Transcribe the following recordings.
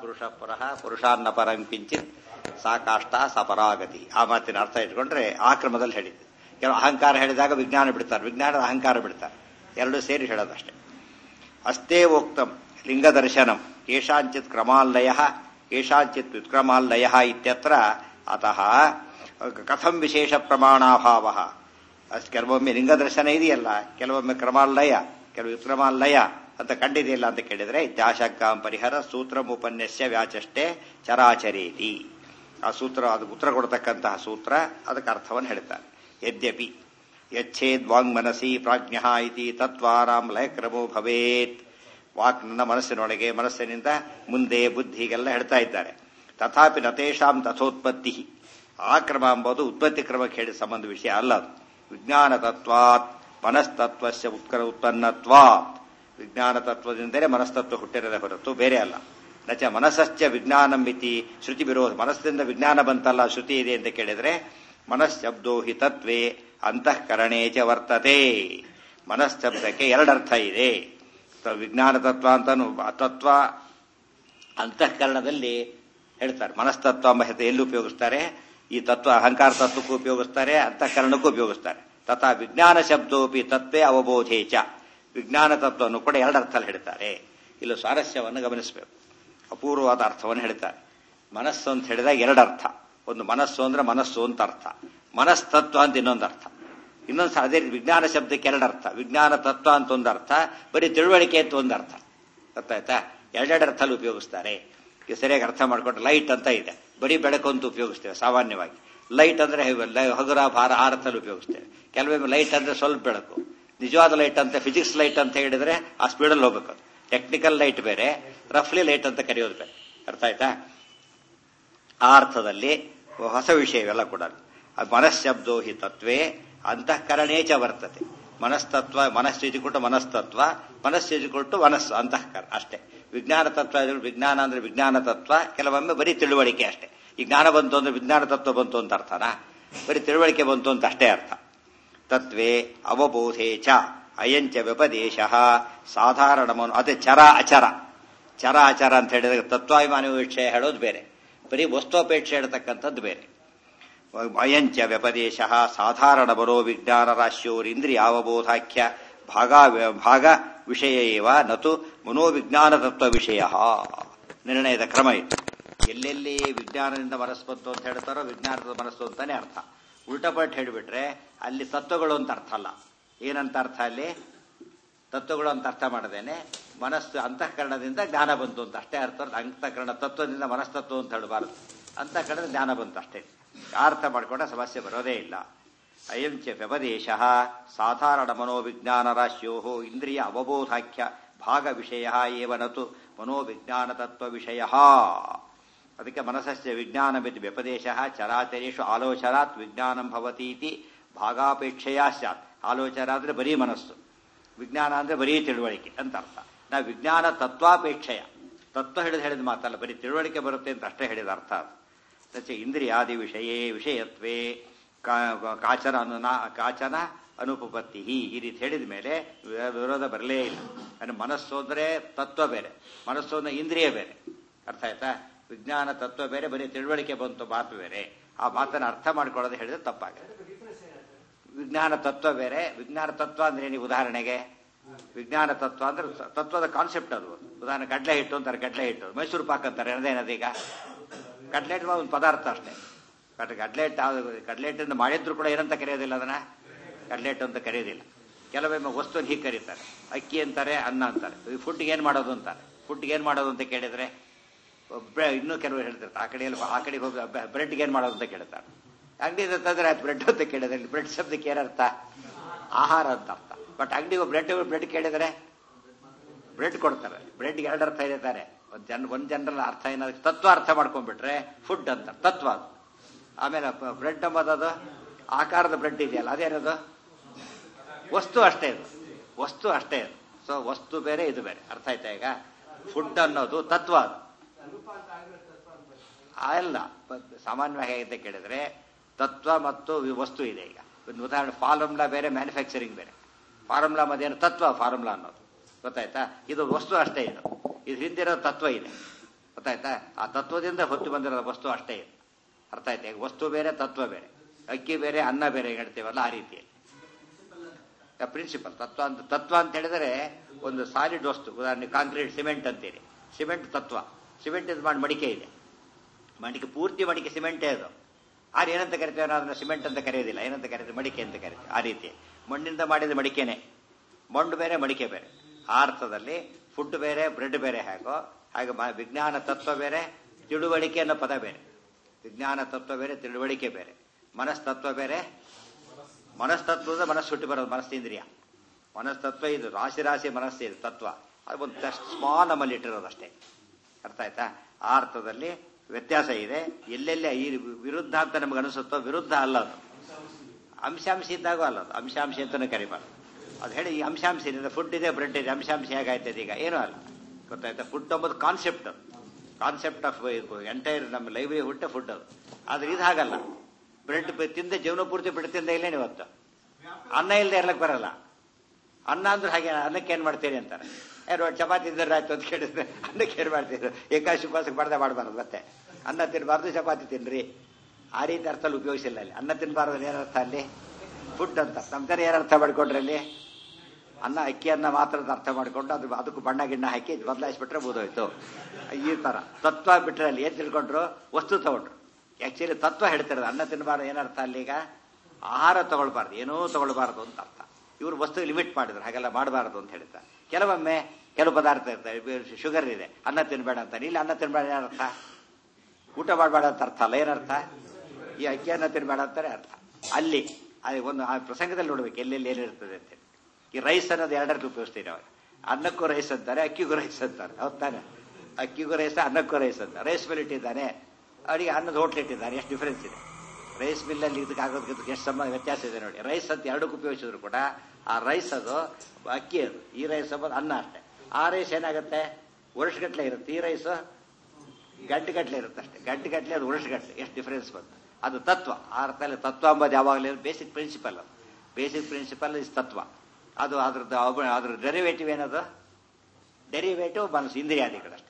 ಪುರುಷ ಪರಃ ಪುರುಷಾನ್ನ ಪರಂ ಕಿಂಚಿತ್ ಸಾ ಕಾಷ್ಟ ಸ ಪರಾಗತಿ. ಆ ಮಾತಿನ ಅರ್ಥ ಇಟ್ಕೊಂಡ್ರೆ ಆ ಕ್ರಮದಲ್ಲಿ ಹೇಳಿದ್ದು. ಕೆಲವು ಅಹಂಕಾರ ಹೇಳಿದಾಗ ವಿಜ್ಞಾನ ಬಿಡ್ತಾರೆ, ವಿಜ್ಞಾನದ ಅಹಂಕಾರ ಬಿಡ್ತಾರೆ, ಎರಡೂ ಸೇರಿ ಹೇಳೋದಷ್ಟೇ. ಅಸ್ತೇ ಉಕ್ತಂ ಲಿಂಗದರ್ಶನಂ ಕೇಶಾಂಚಿತ್ ಕ್ರಮಾಲ್ಲಯ ಕೇಶಾಂಚಿತ್ ವ್ಯುತ್ಕ್ರಮಾಲ್ಲಯ ಇತ್ಯತ್ರ ಅತಃ ಕಥಂ ವಿಶೇಷ ಪ್ರಮಾಣಾಭಾವ. ಕೆಲವೊಮ್ಮೆ ಲಿಂಗದರ್ಶನ ಇದೆಯಲ್ಲ, ಕೆಲವೊಮ್ಮೆ ಕ್ರಮಾಲ್ಲಯ, ಕೆಲವು ವ್ಯುತ್ಕ್ರಮಾಲ್ಲಯ ಅಂತ ಕಂಡಿದೆಯಲ್ಲ ಅಂತ ಕೇಳಿದ್ರೆ ಇತ್ಯಾಶಂಕಾಂ ಪರಿಹರ ಸೂತ್ರಮುಪನ್ಯಸ್ಯ ವ್ಯಾಚಷ್ಟೇ ಚರಾಚರೇತಿ. ಆ ಸೂತ್ರ, ಅದಕ್ಕೆ ಉತ್ತರ ಕೊಡತಕ್ಕಂತಹ ಸೂತ್ರ, ಅದಕ್ಕೆ ಅರ್ಥವನ್ನು ಹೇಳ್ತಾರೆ. ಯದ್ಯಪಿ ಯಚ್ಛೇದ್ ವಾಂಗ್ ಮನಸಿ ಪ್ರಾಜ್ಞ ಇತಿ ತತ್ವಾರಾಮ್ ಲಯಕ್ರಮೋ ಭವೇತ್. ವಾಕ್ ನನ್ನ ಮನಸ್ಸಿನೊಳಗೆ, ಮನಸ್ಸಿನಿಂದ ಮುಂದೆ ಬುದ್ಧಿಗೆಲ್ಲ ಹೇಳ್ತಾ ಇದ್ದಾರೆ. ತಥಾಪಿ ನತೇಷಾಂ ತಥೋತ್ಪತ್ತಿ. ಆ ಕ್ರಮ ಎಂಬುದು ಉತ್ಪತ್ತಿ ಕ್ರಮಕ್ಕೆ ಹೇಳಿದ ಸಂಬಂಧ ವಿಷಯ ಅಲ್ಲ. ವಿಜ್ಞಾನ ತತ್ವಾತ್ ಮನಸ್ತತ್ವಸ್ಯ ಉತ್ಪನ್ನತ್ವಾತ್. ವಿಜ್ಞಾನ ತತ್ವದಿಂದಲೇ ಮನಸ್ತತ್ವ ಹುಟ್ಟಿರದೆ ಹೊರತು ಬೇರೆ ಅಲ್ಲ. ನಚ ಮನಸ್ಸಶ್ಚ ವಿಜ್ಞಾನಂ ಇತಿ ಶ್ರುತಿ ವಿರೋಧ. ಮನಸ್ಸಿನಿಂದ ವಿಜ್ಞಾನ ಬಂತಲ್ಲ, ಶ್ರುತಿ ಇದೆ ಅಂತ ಕೇಳಿದ್ರೆ ಮನಶ್ಶಬ್ದೋ ಹಿ ತತ್ವೇ ಅಂತಃಕರಣೇ ಚ ವರ್ತತೆ. ಮನಶ್ಶಬ್ದಕ್ಕೆ ಎರಡರ್ಥ ಇದೆ. ವಿಜ್ಞಾನ ತತ್ವ ಅಂತ ತತ್ವ ಅಂತಃಕರಣದಲ್ಲಿ ಹೇಳ್ತಾರೆ. ಮನಸ್ತತ್ವ ಎಂಬ ಹೆಸರು ಎಲ್ಲಿ ಉಪಯೋಗಿಸ್ತಾರೆ? ಈ ತತ್ವ ಅಹಂಕಾರ ತತ್ವಕ್ಕೂ ಉಪಯೋಗಿಸ್ತಾರೆ, ಅಂತಃಕರಣಕ್ಕೂ ಉಪಯೋಗಿಸ್ತಾರೆ. ತಥಾ ವಿಜ್ಞಾನ ಶಬ್ದೋಪಿ ತತ್ವೇ ಅವಬೋಧೇ ಚ. ವಿಜ್ಞಾನ ತತ್ವವನ್ನು ಕೂಡ ಎರಡರ್ಥಲ್ಲಿ ಹೇಳ್ತಾರೆ. ಇಲ್ಲಿ ಸ್ವಾರಸ್ಯವನ್ನು ಗಮನಿಸಬೇಕು. ಅಪೂರ್ವವಾದ ಅರ್ಥವನ್ನು ಹೇಳ್ತಾರೆ. ಮನಸ್ಸು ಅಂತ ಹೇಳಿದಾಗ ಎರಡರ್ಥ. ಒಂದು ಮನಸ್ಸು ಅಂದ್ರೆ ಮನಸ್ಸು ಅಂತ ಅರ್ಥ, ಮನಸ್ತತ್ವ ಅಂತ ಇನ್ನೊಂದು ಅರ್ಥ. ಇನ್ನೊಂದು ಅದೇ ವಿಜ್ಞಾನ ಶಬ್ದಕ್ಕೆ ಎರಡರ್ಥ. ವಿಜ್ಞಾನ ತತ್ವ ಅಂತ ಒಂದು ಅರ್ಥ, ಬರೀ ತಿಳುವಳಿಕೆ ಅಂತ ಒಂದು ಅರ್ಥ. ಗೊತ್ತಾಯ್ತಾ? ಎರಡೆರಡು ಅರ್ಥಲ್ಲಿ ಉಪಯೋಗಿಸ್ತಾರೆ. ಈಗ ಸರಿಯಾಗಿ ಅರ್ಥ ಮಾಡ್ಕೊಂಡ್ರೆ ಲೈಟ್ ಅಂತ ಇದೆ, ಬರೀ ಬೆಳಕು ಅಂತ ಉಪಯೋಗಿಸ್ತೇವೆ ಸಾಮಾನ್ಯವಾಗಿ. ಲೈಟ್ ಅಂದ್ರೆ ಹಗುರ ಭಾರ ಆ ಅರ್ಥದಲ್ಲಿ ಉಪಯೋಗಿಸ್ತೇವೆ. ಕೆಲವೊಮ್ಮೆ ಲೈಟ್ ಅಂದ್ರೆ ಸ್ವಲ್ಪ ಬೆಳಕು. ನಿಜವಾದ ಲೈಟ್ ಅಂತ ಫಿಸಿಕ್ಸ್ ಲೈಟ್ ಅಂತ ಹೇಳಿದ್ರೆ ಆ ಸ್ಪೀಡಲ್ಲಿ ಹೋಗ್ಬೇಕು. ಟೆಕ್ನಿಕಲ್ ಲೈಟ್ ಬೇರೆ, ರಫ್ಲಿ ಲೈಟ್ ಅಂತ ಕರೆಯೋದು ಬೇರೆ. ಅರ್ಥ ಆಯ್ತಾ? ಆ ಅರ್ಥದಲ್ಲಿ ಹೊಸ ವಿಷಯ ಇವೆಲ್ಲ ಕೂಡ. ಮನಶ್ಶಬ್ದೋ ಹಿ ತತ್ವೇ ಅಂತಃಕರಣೇಚ ವರ್ತತೆ. ಮನಸ್ತತ್ವ, ಮನಸ್ಥಿತಿ ಕೊಟ್ಟು ಮನಸ್ತತ್ವ, ಮನಸ್ಥಿತಿ ಕೊಟ್ಟು ಮನಸ್ಸು ಅಂತಃಕರಣ ಅಷ್ಟೇ. ವಿಜ್ಞಾನ ತತ್ವ, ವಿಜ್ಞಾನ ಅಂದ್ರೆ ವಿಜ್ಞಾನ ತತ್ವ, ಕೆಲವೊಮ್ಮೆ ಬರೀ ತಿಳುವಳಿಕೆ ಅಷ್ಟೇ. ಈ ಜ್ಞಾನ ಬಂತು ಅಂದ್ರೆ ವಿಜ್ಞಾನ ತತ್ವ ಬಂತು ಅಂತ ಅರ್ಥನಾ? ಬರೀ ತಿಳುವಳಿಕೆ ಬಂತು ಅಂತ ಅಷ್ಟೇ ಅರ್ಥ. ತತ್ವೇ ಅವಬೋಧೇ ಚ ಅಯಂಚ ವ್ಯಪದೇಶ ಸಾಧಾರಣಮನು. ಅದೇ ಚರ ಅಚರ. ಚರ ಅಚರ ಅಂತ ಹೇಳಿದಾಗ ತತ್ವಾಭಿಮಾನಿ ವಿಷಯ ಹೇಳೋದು ಬೇರೆ, ಬರೀ ವಸ್ತುಪೇಕ್ಷೆ ಹೇಳ್ತಕ್ಕಂಥದ್ದು ಬೇರೆ. ಅಯಂಚ ವ್ಯಪದೇಶ ಸಾಧಾರಣ ಬರೋ ವಿಜ್ಞಾನ ರಾಶ್ಯೋರಿಂದ್ರಿಯಾವಬೋಧಾಖ್ಯ ಭಾಗ ವಿಷಯ ಏವ ನತು ಮನೋವಿಜ್ಞಾನ ತತ್ವ ವಿಷಯ. ನಿರ್ಣಯದ ಕ್ರಮ ಇದು. ಎಲ್ಲೆಲ್ಲಿ ವಿಜ್ಞಾನದಿಂದ ಮನಸ್ಸು ಬಂತು ಅಂತ ಹೇಳ್ತಾರೋ ವಿಜ್ಞಾನದ ಮನಸ್ಸು ಅಂತಾನೆ ಅರ್ಥ. ಉಲ್ಟಪಟ್ಟು ಹೇಳಿಬಿಟ್ರೆ ಅಲ್ಲಿ ತತ್ವಗಳು ಅಂತ ಅರ್ಥ ಅಲ್ಲ. ಏನಂತ ಅರ್ಥ? ಅಲ್ಲಿ ತತ್ವಗಳು ಅಂತ ಅರ್ಥ ಮಾಡದೇನೆ ಮನಸ್ಸು ಅಂತಃಕರಣದಿಂದ ಜ್ಞಾನ ಬಂತು ಅಂತ ಅಷ್ಟೇ ಅರ್ಥ. ಅಂತಃಕರಣ ತತ್ವದಿಂದ ಮನಸ್ತತ್ವ ಅಂತ ಹೇಳಬಾರದು, ಅಂತಃಕರಣದ ಜ್ಞಾನ ಬಂತು ಅಷ್ಟೇ. ಅರ್ಥ ಮಾಡಿಕೊಂಡ ಸಮಸ್ಯೆ ಬರೋದೇ ಇಲ್ಲ. ಅಯಂಚ ವ್ಯಪದೇಶ ಸಾಧಾರಣ ಮನೋವಿಜ್ಞಾನ ರಾಶ್ಯೋ ಇಂದ್ರಿಯ ಅವಬೋಧಾಖ್ಯ ಭಾಗ ವಿಷಯ ಏವ ನತು ಮನೋವಿಜ್ಞಾನ ತತ್ವ ವಿಷಯ. ಅದಕ್ಕೆ ಮನಸ್ಸಸ್ಯ ವಿಜ್ಞಾನ ವ್ಯಪದೇಶ ಚರಾಚರೇಷು ಆಲೋಚನಾತ್ ವಿಜ್ಞಾನಂ ಭವತೀತಿ ಭಾಗಾಪೇಕ್ಷೆಯ ಸ್ಯಾತ್. ಆಲೋಚನ ಅಂದ್ರೆ ಬರೀ ಮನಸ್ಸು, ವಿಜ್ಞಾನ ಅಂದ್ರೆ ಬರೀ ತಿಳುವಳಿಕೆ ಅಂತ ಅರ್ಥ. ನಾವು ವಿಜ್ಞಾನ ತತ್ವಾಪೇಕ್ಷೆಯ, ತತ್ವ ಹೇಳಿದ ಮಾತಲ್ಲ, ಬರೀ ತಿಳುವಳಿಕೆ ಬರುತ್ತೆ ಅಂತ ಅಷ್ಟೇ ಹೇಳಿದ ಅರ್ಥ. ಇಂದ್ರಿಯಾದಿ ವಿಷಯತ್ವೇ ಕಾಚನ ಅನುಪಪತ್ತಿ. ಈ ರೀತಿ ಹೇಳಿದ ಮೇಲೆ ವಿರೋಧ ಬರಲೇ ಇಲ್ಲ. ಅಂದ್ರೆ ಮನಸ್ಸು ಅಂದ್ರೆ ತತ್ವ ಬೇರೆ, ಮನಸ್ಸು ಅಂದ್ರೆ ಇಂದ್ರಿಯ ಬೇರೆ. ಅರ್ಥ ಆಯ್ತಾ? ವಿಜ್ಞಾನ ತತ್ವ ಬೇರೆ, ಬರೀ ತಿಳುವಳಿಕೆ ಬಂತು ಮಾತು ಬೇರೆ. ಆ ಮಾತನ್ನು ಅರ್ಥ ಮಾಡ್ಕೊಳ್ಳೋದು ಹೇಳಿದ್ರೆ ತಪ್ಪಾಗಿದೆ. ವಿಜ್ಞಾನ ತತ್ವ ಬೇರೆ. ವಿಜ್ಞಾನ ತತ್ವ ಅಂದ್ರೆ ನೀವು ಉದಾಹರಣೆಗೆ ವಿಜ್ಞಾನ ತತ್ವ ಅಂದ್ರೆ ತತ್ವದ ಕಾನ್ಸೆಪ್ಟ್ ಅದು. ಉದಾಹರಣೆ ಕಡ್ಲೆ ಹಿಟ್ಟು ಅಂತಾರೆ, ಕಡ್ಲೆ ಹಿಟ್ಟು. ಮೈಸೂರು ಪಾಕ್ ಅಂತಾರೆ, ಏನದೀಗ ಕಡ್ಲೆ ಹಿಟ್ಟು ಒಂದು ಪದಾರ್ಥ ಅಷ್ಟೇ. ಕಡ್ಲೆ ಹಿಟ್ಟಿಂದ ಮಾಡಿದ್ರು ಕೂಡ ಏನಂತ ಕರೆಯೋದಿಲ್ಲ, ಅದನ್ನ ಕಡ್ಲೆ ಹಿಟ್ಟು ಅಂತ ಕರೆಯೋದಿಲ್ಲ. ಕೆಲವೊಮ್ಮೆ ವಸ್ತುವನ್ನು ಹೀಗೆ ಕರೀತಾರೆ. ಅಕ್ಕಿ ಅಂತಾರೆ, ಅನ್ನ ಅಂತಾರೆ. ಫುಡ್ಗೆ ಏನ್ ಮಾಡೋದು ಅಂತಾರೆ. ಫುಡ್ಗೆ ಏನ್ ಮಾಡೋದು ಅಂತ ಕೇಳಿದ್ರೆ ಇನ್ನೂ ಕೆಲವರು ಹೇಳ್ತಿರ್ತಾರೆ, ಆ ಕಡೆಗೆ ಹೋಗಿ ಬ್ರೆಡ್ಗೆ ಏನ್ ಮಾಡೋದು ಅಂತ ಕೇಳ್ತಾರೆ. ಅಂಗಡಿ ತಂದ್ರೆ ಆಯ್ತು ಬ್ರೆಡ್ ಅಂತ ಕೇಳಿದ್ರೆ ಬ್ರೆಡ್ ಶಬ್ದಕ್ಕೆ ಏನರ್ಥ? ಆಹಾರ ಅಂತ ಅರ್ಥ. ಬಟ್ ಅಂಗಡಿಗೆ ಬ್ರೆಡ್ ಕೇಳಿದ್ರೆ ಬ್ರೆಡ್ ಕೊಡ್ತಾರೆ. ಬ್ರೆಡ್ಗೆ ಎರಡು ಅರ್ಥ ಇದೆ ತಾನೆ. ಒಂದ್ ಜನರಲ್ ಅರ್ಥ ಏನಾದ್ರು ತತ್ವ ಅರ್ಥ ಮಾಡ್ಕೊಂಡ್ಬಿಟ್ರೆ ಫುಡ್ ಅಂತ ತತ್ವ ಅದು. ಆಮೇಲೆ ಬ್ರೆಡ್ ಎಂಬುದು ಆಕಾರದ ಬ್ರೆಡ್ ಇದೆಯಲ್ಲ, ಅದೇನದು? ವಸ್ತು ಅಷ್ಟೇ ಇದು, ವಸ್ತು ಅಷ್ಟೇ ಇದು. ಸೊ ವಸ್ತು ಬೇರೆ, ಇದು ಬೇರೆ. ಅರ್ಥ ಆಯ್ತಾ? ಈಗ ಫುಡ್ ಅನ್ನೋದು ತತ್ವ ಅದು ಅಲ್ಲ. ಸಾಮಾನ್ಯವಾಗಿ ಹೇಗೆ ಕೇಳಿದ್ರೆ ತತ್ವ ಮತ್ತು ವಸ್ತು ಇದೆ. ಈಗ ಒಂದು ಉದಾಹರಣೆ, ಫಾರ್ಮುಲಾ ಬೇರೆ, ಮ್ಯಾನುಫ್ಯಾಕ್ಚರಿಂಗ್ ಬೇರೆ. ಫಾರ್ಮುಲಾ ಮತ್ತೇನು? ತತ್ವ ಫಾರ್ಮುಲಾ ಅನ್ನೋದು. ಗೊತ್ತಾಯ್ತಾ? ಇದು ವಸ್ತು ಅಷ್ಟೇ. ಇದು ಹಿಂದಿರೋ ತತ್ವ ಇದೆ. ಗೊತ್ತಾಯ್ತಾ? ಆ ತತ್ವದಿಂದ ಹೊತ್ತು ಬಂದಿರೋ ವಸ್ತು ಅಷ್ಟೇ ಇದೆ. ಅರ್ಥ ಆಯ್ತಾ? ಈಗ ವಸ್ತು ಬೇರೆ, ತತ್ವ ಬೇರೆ, ಅಕ್ಕಿ ಬೇರೆ, ಅನ್ನ ಬೇರೆ ಹೇಳ್ತೀವಲ್ಲ, ಆ ರೀತಿಯಲ್ಲಿ ಪ್ರಿನ್ಸಿಪಲ್ ತತ್ವ ಅಂತ ಹೇಳಿದರೆ ಒಂದು ಸಾಲಿಡ್ ವಸ್ತು. ಉದಾಹರಣೆ ಕಾಂಕ್ರೀಟ್, ಸಿಮೆಂಟ್ ಅಂತೀರಿ. ಸಿಮೆಂಟ್ ತತ್ವ. ಸಿಮೆಂಟ್ ಇದು ಮಾಡಿ ಮಡಿಕೆ ಇದೆ, ಮಡಿಕೆ ಪೂರ್ತಿ ಮಡಿಕೆ ಸಿಮೆಂಟೇ ಅದು. ಆದ್ರೆ ಏನಂತ ಕರಿತೇವೆ ನಾವು ಅದನ್ನ? ಸಿಮೆಂಟ್ ಅಂತ ಕರೆಯೋದಿಲ್ಲ. ಏನಂತ ಕರಿತೀವಿ? ಮಡಿಕೆ ಅಂತ ಕರಿತೀವಿ. ಆ ರೀತಿ ಮಣ್ಣಿಂದ ಮಾಡಿದ ಮಡಿಕೆನೆ. ಮಣ್ಣು ಬೇರೆ, ಮಡಿಕೆ ಬೇರೆ. ಆ ಅರ್ಥದಲ್ಲಿ ಫುಡ್ ಬೇರೆ, ಬ್ರೆಡ್ ಬೇರೆ ಹೇಗೋ ಹಾಗೆ ವಿಜ್ಞಾನ ತತ್ವ ಬೇರೆ, ತಿಳುವಳಿಕೆ ಅನ್ನೋ ಪದ ಬೇರೆ. ವಿಜ್ಞಾನ ತತ್ವ ಬೇರೆ, ತಿಳುವಳಿಕೆ ಬೇರೆ. ಮನಸ್ತತ್ವ ಬೇರೆ. ಮನಸ್ತತ್ವದ ಮನಸ್ಸು ಹುಟ್ಟಿ ಬರೋದು ಮನಸ್ಸೇಂದ್ರಿಯ. ಮನಸ್ತತ್ವ ಇದು ರಾಶಿ ರಾಶಿ ಮನಸ್ಸು ಇದು ತತ್ವ. ಅದು ಒಂದು ಸ್ಮಾಲ್ ನಮ್ಮಲ್ಲಿ ಇಟ್ಟಿರೋದಷ್ಟೇ. ಅರ್ಥ ಆಯ್ತಾ? ಆ ಅರ್ಥದಲ್ಲಿ ವ್ಯತ್ಯಾಸ ಇದೆ. ಎಲ್ಲೆಲ್ಲ ಈ ವಿರುದ್ಧ ಅಂತ ನಮ್ಗೆ ಅನಿಸುತ್ತೋ ವಿರುದ್ಧ ಅಲ್ಲ ಅದು. ಅಂಶಾಂಶ ಇದ್ದಾಗೂ ಅಲ್ಲ ಅದು. ಅಂಶಾಂಶ ಅಂತಾನೆ ಕರಿಬಾರ್ದು. ಅದು ಹೇಳಿ ಈ ಅಂಶಾಂಶ ಇದೆ, ಫುಡ್ ಇದೆ, ಬ್ರೆಡ್ ಇದೆ, ಅಂಶಾಂಶ ಹೇಗಾಯ್ತದೆ ಈಗ? ಏನೂ ಅಲ್ಲ. ಗೊತ್ತಾಯ್ತಾ? ಫುಡ್ ಅಂಬೋದು ಕಾನ್ಸೆಪ್ಟ್. ಕಾನ್ಸೆಪ್ಟ್ ಆಫ್ ಎಂಟೈರ್ ನಮ್ಮ ಲೈವ್ಲಿಹುಡ್ ಫುಡ್ ಅದು. ಆದ್ರೆ ಇದು ಹಾಗಲ್ಲ. ಬ್ರೆಡ್ ತಿಂದ ಜೀವನ ಪೂರ್ತಿ ಬ್ರೆಡ್ ತಿಂದ ಇಲ್ಲೇನು ಇವತ್ತು? ಅನ್ನ ಇಲ್ಲದೆ ಇರ್ಲಕ್ಕೆ ಬರಲ್ಲ. ಅನ್ನ ಅಂದ್ರೆ ಹಾಗೆ, ಅನ್ನಕ್ಕೆ ಏನ್ ಮಾಡ್ತೀರಿ ಅಂತಾರೆ. ಚಪಾತಿ ತಿಂದ್ರೆ ಆಯ್ತು ಅಂತ ಕೇಳಿದ್ರೆ ಅನ್ನಕ್ಕೆ ಏನ್ ಮಾಡ್ತೀರಿ? ಏಕಾಶಿ ಉಪವಾಸಕ್ಕೆ ಬರ್ದೆ ಮಾಡಬಾರ್ದು. ಮತ್ತೆ ಅನ್ನ ತಿನ್ಬಾರ್ದು, ಚಪಾತಿ ತಿನ್ರಿ, ಆ ರೀತಿ ಅರ್ಥಲ್ಲಿ ಉಪಯೋಗಿಸಿಲ್ಲ ಅಲ್ಲಿ. ಅನ್ನ ತಿನ್ಬಾರ್ದು ಏನರ್ಥ ಅಲ್ಲಿ? ಫುಡ್ ಅಂತ. ನಮ್ಮ ಜನ ಏನರ್ಥ ಮಾಡ್ಕೊಂಡ್ರೆ ಅಲ್ಲಿ? ಅನ್ನ ಅಕ್ಕಿಯನ್ನ ಮಾತ್ರ ಅರ್ಥ ಮಾಡ್ಕೊಂಡು ಅದಕ್ಕೂ ಬಣ್ಣ ಗಿಣ್ಣ ಹಾಕಿ ಬದಲಾಯಿಸ್ಬಿಟ್ರೆ ಬೋದೋಯ್ತು. ಈ ತರ ತತ್ವ ಬಿಟ್ರೆ ಅಲ್ಲಿ ಏನ್ ತಿಳ್ಕೊಂಡ್ರು? ವಸ್ತು ತಗೊಂಡ್ರು. ಆಕ್ಚುಲಿ ತತ್ವ ಹೇಳ್ತಿರೋದು ಅನ್ನ ತಿನ್ನಬಾರ್ದು. ಏನರ್ಥ ಅಲ್ಲಿ? ಈಗ ಆಹಾರ ತಗೊಳ್ಬಾರ್ದು, ಏನೂ ತಗೊಳ್ಬಾರ್ದು ಅಂತ ಅರ್ಥ. ಇವರು ವಸ್ತು ಲಿಮಿಟ್ ಮಾಡಿದ್ರು, ಹಾಗೆಲ್ಲ ಮಾಡಬಾರ್ದು ಅಂತ ಹೇಳ್ತಾರೆ. ಕೆಲವೊಮ್ಮೆ ಕೆಲವು ಪದಾರ್ಥ ಇರ್ತಾರೆ, ಶುಗರ್ ಇದೆ, ಅನ್ನ ತಿನ್ಬೇಡ ಅಂತಾನೆ. ಇಲ್ಲಿ ಅನ್ನ ತಿನ್ಬೇಡ ಏನರ್ಥ? ಊಟ ಮಾಡಬೇಡ ಅಂತ ಅರ್ಥ ಅಲ್ಲ. ಏನರ್ಥ? ಈ ಅಕ್ಕಿಯನ್ನ ತಿನ್ಬೇಡ ಅಂತಾರೆ ಅರ್ಥ. ಅಲ್ಲಿ ಒಂದು ಆ ಪ್ರಸಂಗದಲ್ಲಿ ನೋಡ್ಬೇಕು ಎಲ್ಲೆಲ್ಲಿ ಏನಿರ್ತದೆ ಅಂತೇಳಿ. ಈ ರೈಸ್ ಅನ್ನೋದು ಎರಡರಲ್ಲಿ ಉಪಯೋಗಿಸ್ತೀವಿ ನಾವು. ಅನ್ನಕ್ಕೂ ರೈಸ್ ಅಂತಾರೆ, ಅಕ್ಕಿಗೂ ರೈಸ್ ಅಂತಾರೆ. ಹೌದ್ ತಾನೆ? ಅಕ್ಕಿಗೂ ರೈಸ್, ಅನ್ನಕ್ಕೂ ರೈಸ್ ಅಂತಾರೆ. ರೈಸ್ ಮಿಲ್ ಇಟ್ಟಿದ್ದಾನೆ, ಅವರಿಗೆ ಅನ್ನದ ಹೋಟ್ಲ್ ಇಟ್ಟಿದ್ದಾನೆ. ಎಷ್ಟು ಡಿಫರೆನ್ಸ್ ಇದೆ? ರೈಸ್ ಮಿಲ್ಲಲ್ಲಿ ಇದಕ್ಕೆ ಆಗೋದಕ್ಕೆ ಎಷ್ಟು ವ್ಯತ್ಯಾಸ ಇದೆ ನೋಡಿ. ರೈಸ್ ಅಂತ ಎರಡಕ್ಕೂ ಉಪಯೋಗಿಸಿದ್ರು ಕೂಡ ಆ ರೈಸ್ ಅದು ಅಕ್ಕಿ, ಅದು. ಈ ರೈಸ್ ಅಂಬೋದು ಅನ್ನ ಅಷ್ಟೇ. ಆ ರೈಸ್ ಏನಾಗುತ್ತೆ? ವರ್ಷಗಟ್ಲೆ ಇರುತ್ತೆ. ಈ ರೈಸ್ ಗಂಟೆಗಟ್ಲೆ ಇರುತ್ತೆ ಅಷ್ಟೇ. ಗಂಟೆಗಟ್ಲೆ ಅದು ವರ್ಷಗಟ್ಲೆ. ಎಷ್ಟು ಡಿಫರೆನ್ಸ್ ಬಂತು? ಅದು ತತ್ವ. ಆ ಅರ್ಥದಲ್ಲಿ ತತ್ವ ಅಂಬೋದು ಯಾವಾಗಲೂ ಬೇಸಿಕ್ ಪ್ರಿನ್ಸಿಪಲ್. ಅದು ಬೇಸಿಕ್ ಪ್ರಿನ್ಸಿಪಲ್ ಇಸ್ ತತ್ವ. ಅದು ಅದ್ರ ಡೆರಿವೇಟಿವ್ ಏನದು? ಡೆರಿವೇಟಿವ್ ಮನಸ್ಸು, ಇಂದ್ರಿಯಾದಿಗಳಷ್ಟೇ.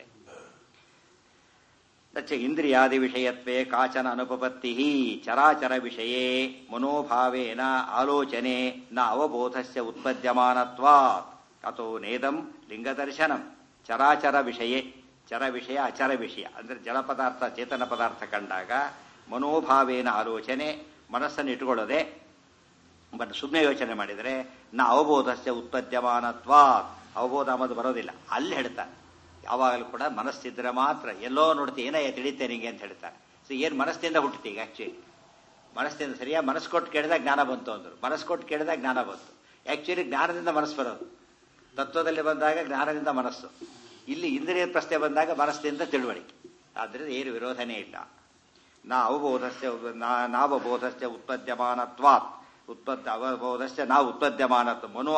ಇಂದ್ರಿಯಾದಿ ವಿಷಯತ್ವೇ ಕಾಚನ ಅನುಪಪತ್ತಿ ಚರಾಚರ ವಿಷಯೇ ಮನೋಭಾವೇನ ಆಲೋಚನೆ ನ ಅವಬೋಧಸ್ಯ ಉತ್ಪದ್ಯಮಾನತ್ವಾತ್ ಅಥೋ ನೇದಂ ಲಿಂಗದರ್ಶನಂ. ಚರಾಚರ ವಿಷಯೇ, ಚರ ವಿಷಯ ಅಚರ ವಿಷಯ ಅಂದ್ರೆ ಜಲ ಪದಾರ್ಥ ಚೇತನ ಪದಾರ್ಥ ಕಂಡಾಗ ಮನೋಭಾವೇನ ಆಲೋಚನೆ, ಮನಸ್ಸನ್ನು ಇಟ್ಟುಕೊಳ್ಳದೆ ಸುಮ್ಮನೆ ಯೋಚನೆ ಮಾಡಿದರೆ ನ ಅವಬೋಧಸ್ಯ ಉತ್ಪದ್ಯಮಾನತ್ವಾತ್, ಅವಬೋಧ ಅನ್ನೋದು ಬರೋದಿಲ್ಲ. ಅಲ್ಲಿ ಹೇಳ್ತಾರೆ ಯಾವಾಗಲೂ ಕೂಡ ಮನಸ್ಸಿದ್ರೆ ಮಾತ್ರ. ಎಲ್ಲೋ ನೋಡ್ತೀವಿ ಏನಯ್ಯ ತಿಳಿತೇ ನಿಂಗೆ ಅಂತ ಹೇಳ್ತಾರೆ. ಸೊ ಏನ್ ಮನಸ್ಸಿಂದ ಹುಟ್ಟುತ್ತೆ ಈಗ? ಆಕ್ಚುಲಿ ಮನಸ್ಸಿಂದ ಸರಿಯಾ ಮನಸ್ಸು ಕೊಟ್ಟು ಕೇಳಿದಾಗ ಜ್ಞಾನ ಬಂತು ಅಂದ್ರು. ಮನಸ್ಸು ಕೊಟ್ಟು ಕೇಳಿದಾಗ ಜ್ಞಾನ ಬಂತು. ಆಕ್ಚುಲಿ ಜ್ಞಾನದಿಂದ ಮನಸ್ಸು ಬರೋದು. ತತ್ವದಲ್ಲಿ ಬಂದಾಗ ಜ್ಞಾನದಿಂದ ಮನಸ್ಸು, ಇಲ್ಲಿ ಇಂದ್ರಿಯ ಪ್ರಶ್ನೆ ಬಂದಾಗ ಮನಸ್ಸಿನಿಂದ ತಿಳುವಳಿಕೆ. ಆದ್ರಿಂದ ಏನು ವಿರೋಧನೇ ಇಲ್ಲ. ನಾವಬೋಧಸ್ಯ ಉತ್ಪದ್ಯಮಾನತ್ವಾತ್, ಅವಬೋಧಸ್ಯ ನಾವು ಉತ್ಪದ್ಯಮಾನತ್ವ. ಮನೋ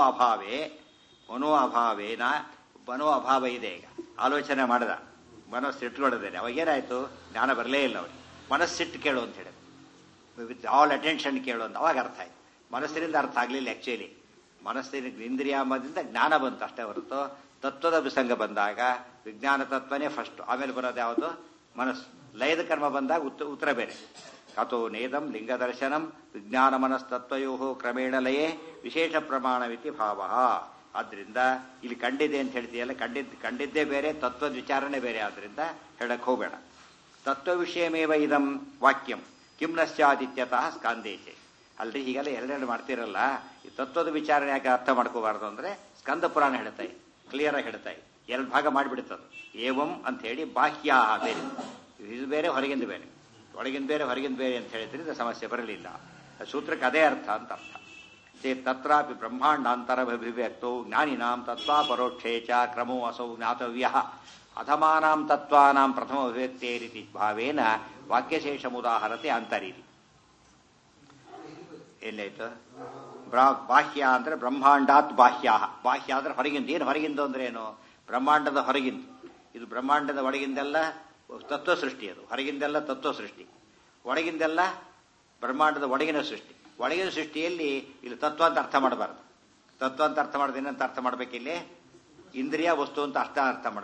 ಅಭಾವೇನ ಮನೋ ಅಭಾವ ಇದೆ. ಈಗ ಆಲೋಚನೆ ಮಾಡದ, ಮನಸ್ಸು ಇಟ್ಕೊಳ್ಳೋದೇನೆ. ಅವಾಗ ಏನಾಯ್ತು? ಜ್ಞಾನ ಬರಲೇ ಇಲ್ಲ ಅವನಿಗೆ. ಮನಸ್ಸಿಟ್ಟು ಕೇಳು ಅಂತ ಹೇಳಿದ್ರು, ವಿತ್ ಆಲ್ ಅಟೆನ್ಷನ್ ಕೇಳು ಅಂತ. ಅವಾಗ ಅರ್ಥ ಆಯ್ತು. ಮನಸ್ಸಿನಿಂದ ಅರ್ಥ ಆಗ್ಲಿಲ್ಲ. ಆಕ್ಚುಲಿ ಮನಸ್ಸಿನ ಇಂದ್ರಿಯಾಮದಿಂದ ಜ್ಞಾನ ಬಂತು ಅಷ್ಟೇ ಹೊರತು ತತ್ವದ ಪ್ರಸಂಗ ಬಂದಾಗ ವಿಜ್ಞಾನ ತತ್ವನೇ ಫಸ್ಟ್, ಆಮೇಲೆ ಬರೋದು ಯಾವುದು? ಮನಸ್ಸು. ಲಯದ ಕರ್ಮ ಬಂದಾಗ ಉತ್ತರ ಬೇರೆ. ಅಥೋ ನೇದಂ ಲಿಂಗದರ್ಶನಂ ವಿಜ್ಞಾನ ಮನಸ್ತತ್ವಯೋ ಕ್ರಮೇಣ ಲಯೇ ವಿಶೇಷ ಪ್ರಮಾಣವಿತಿ ಭಾವ. ಆದ್ರಿಂದ ಇಲ್ಲಿ ಕಂಡಿದೆ ಅಂತ ಹೇಳ್ತೀಯಲ್ಲ, ಕಂಡಿದ್ದೇ ಬೇರೆ, ತತ್ವದ ವಿಚಾರಣೆ ಬೇರೆ. ಆದ್ರಿಂದ ಹೇಳಕ್ ಹೋಗಬೇಡ. ತತ್ವ ವಿಷಯಮೇವ ಇದಂ ವಾಕ್ಯಂ ಕಿಮ್ನಶ್ಚಾದಿತ್ಯತಃ ಸ್ಕಂದೇಚೆ. ಅಲ್ರಿ ಹೀಗೆಲ್ಲ ಎರಡೆರಡು ಮಾಡ್ತಿರಲ್ಲ, ಈ ತತ್ವದ ವಿಚಾರಣೆ ಯಾಕೆ ಅರ್ಥ ಮಾಡ್ಕೋಬಾರ್ದು ಅಂದ್ರೆ ಸ್ಕಂದ ಪುರಾಣ ಹೇಳ್ತಾ ಇದೆ, ಕ್ಲಿಯರ್ ಆಗಿ ಹೇಳ್ತಾ ಇದೆ. ಎರಡು ಭಾಗ ಮಾಡಿಬಿಡುತ್ತದು. ಏವಂ ಅಂತ ಹೇಳಿ ಬಾಹ್ಯ ಬೇರೆ, ಇದು ಬೇರೆ, ಹೊರಗಿಂದ ಬೇರೆ, ಒಳಗಿಂದ ಬೇರೆ, ಹೊರಗಿಂದ ಬೇರೆ ಅಂತ ಹೇಳಿದ್ರಿಂದ ಸಮಸ್ಯೆ ಬರಲಿಲ್ಲ. ಸೂತ್ರಕ್ಕೆ ಅದೇ ಅರ್ಥ ಅಂತ ಅರ್ಥ. ತತ್ರಾಪಿ ಬ್ರಹ್ಮಾಂಡಾಂತರಭಿವ್ಯಕ್ತೋ ಜ್ಞಾನಿನಾಂ ತತ್ವಾಪರೋಕ್ಷೇ ಚ ಕ್ರಮೋ ಅಸೌ ಜ್ಞಾತವ್ಯಃ ಅಧಮಾನಾಂ ತತ್ವಾನಾಂ ಪ್ರಥಮ ಅಭಿವ್ಯಕ್ತೇ ರೀತಿ ಭಾವೇನ ವಾಕ್ಯಶೇಷಮುದಾಹರತೆ ಅಂತರೀತಿ. ಎಲ್ಲಾಯ್ತು? ಬಾಹ್ಯ ಅಂದ್ರೆ ಬ್ರಹ್ಮಾಂಡಾತ್ ಬಾಹ್ಯ. ಬಾಹ್ಯ ಅಂದ್ರೆ ಹೊರಗಿಂದ. ಏನು ಹೊರಗಿಂದ ಅಂದ್ರೆ ಏನು? ಬ್ರಹ್ಮಾಂಡದ ಹೊರಗಿಂದ. ಇದು ಬ್ರಹ್ಮಾಂಡದ ಒಳಗಿಂದೆಲ್ಲ ತತ್ವ ಸೃಷ್ಟಿ, ಅದು ಹೊರಗಿಂದೆಲ್ಲ ತತ್ವ ಸೃಷ್ಟಿ. ಒಳಗಿಂದೆಲ್ಲ ಬ್ರಹ್ಮಾಂಡದ ಒಳಗಿನ ಸೃಷ್ಟಿ. ಒಳಗಿನ ಸೃಷ್ಟಿಯಲ್ಲಿ ಇಲ್ಲಿ ತತ್ವ ಅಂತ ಅರ್ಥ ಮಾಡಬಾರ್ದು. ತತ್ವ ಅಂತ ಅರ್ಥ ಮಾಡೋದು ಏನಂತ ಅರ್ಥ ಮಾಡ್ಬೇಕಿಲ್ಲಿ? ಇಂದ್ರಿಯ ವಸ್ತು ಅಂತ ಅರ್ಥ ಮಾಡಬೇಕು.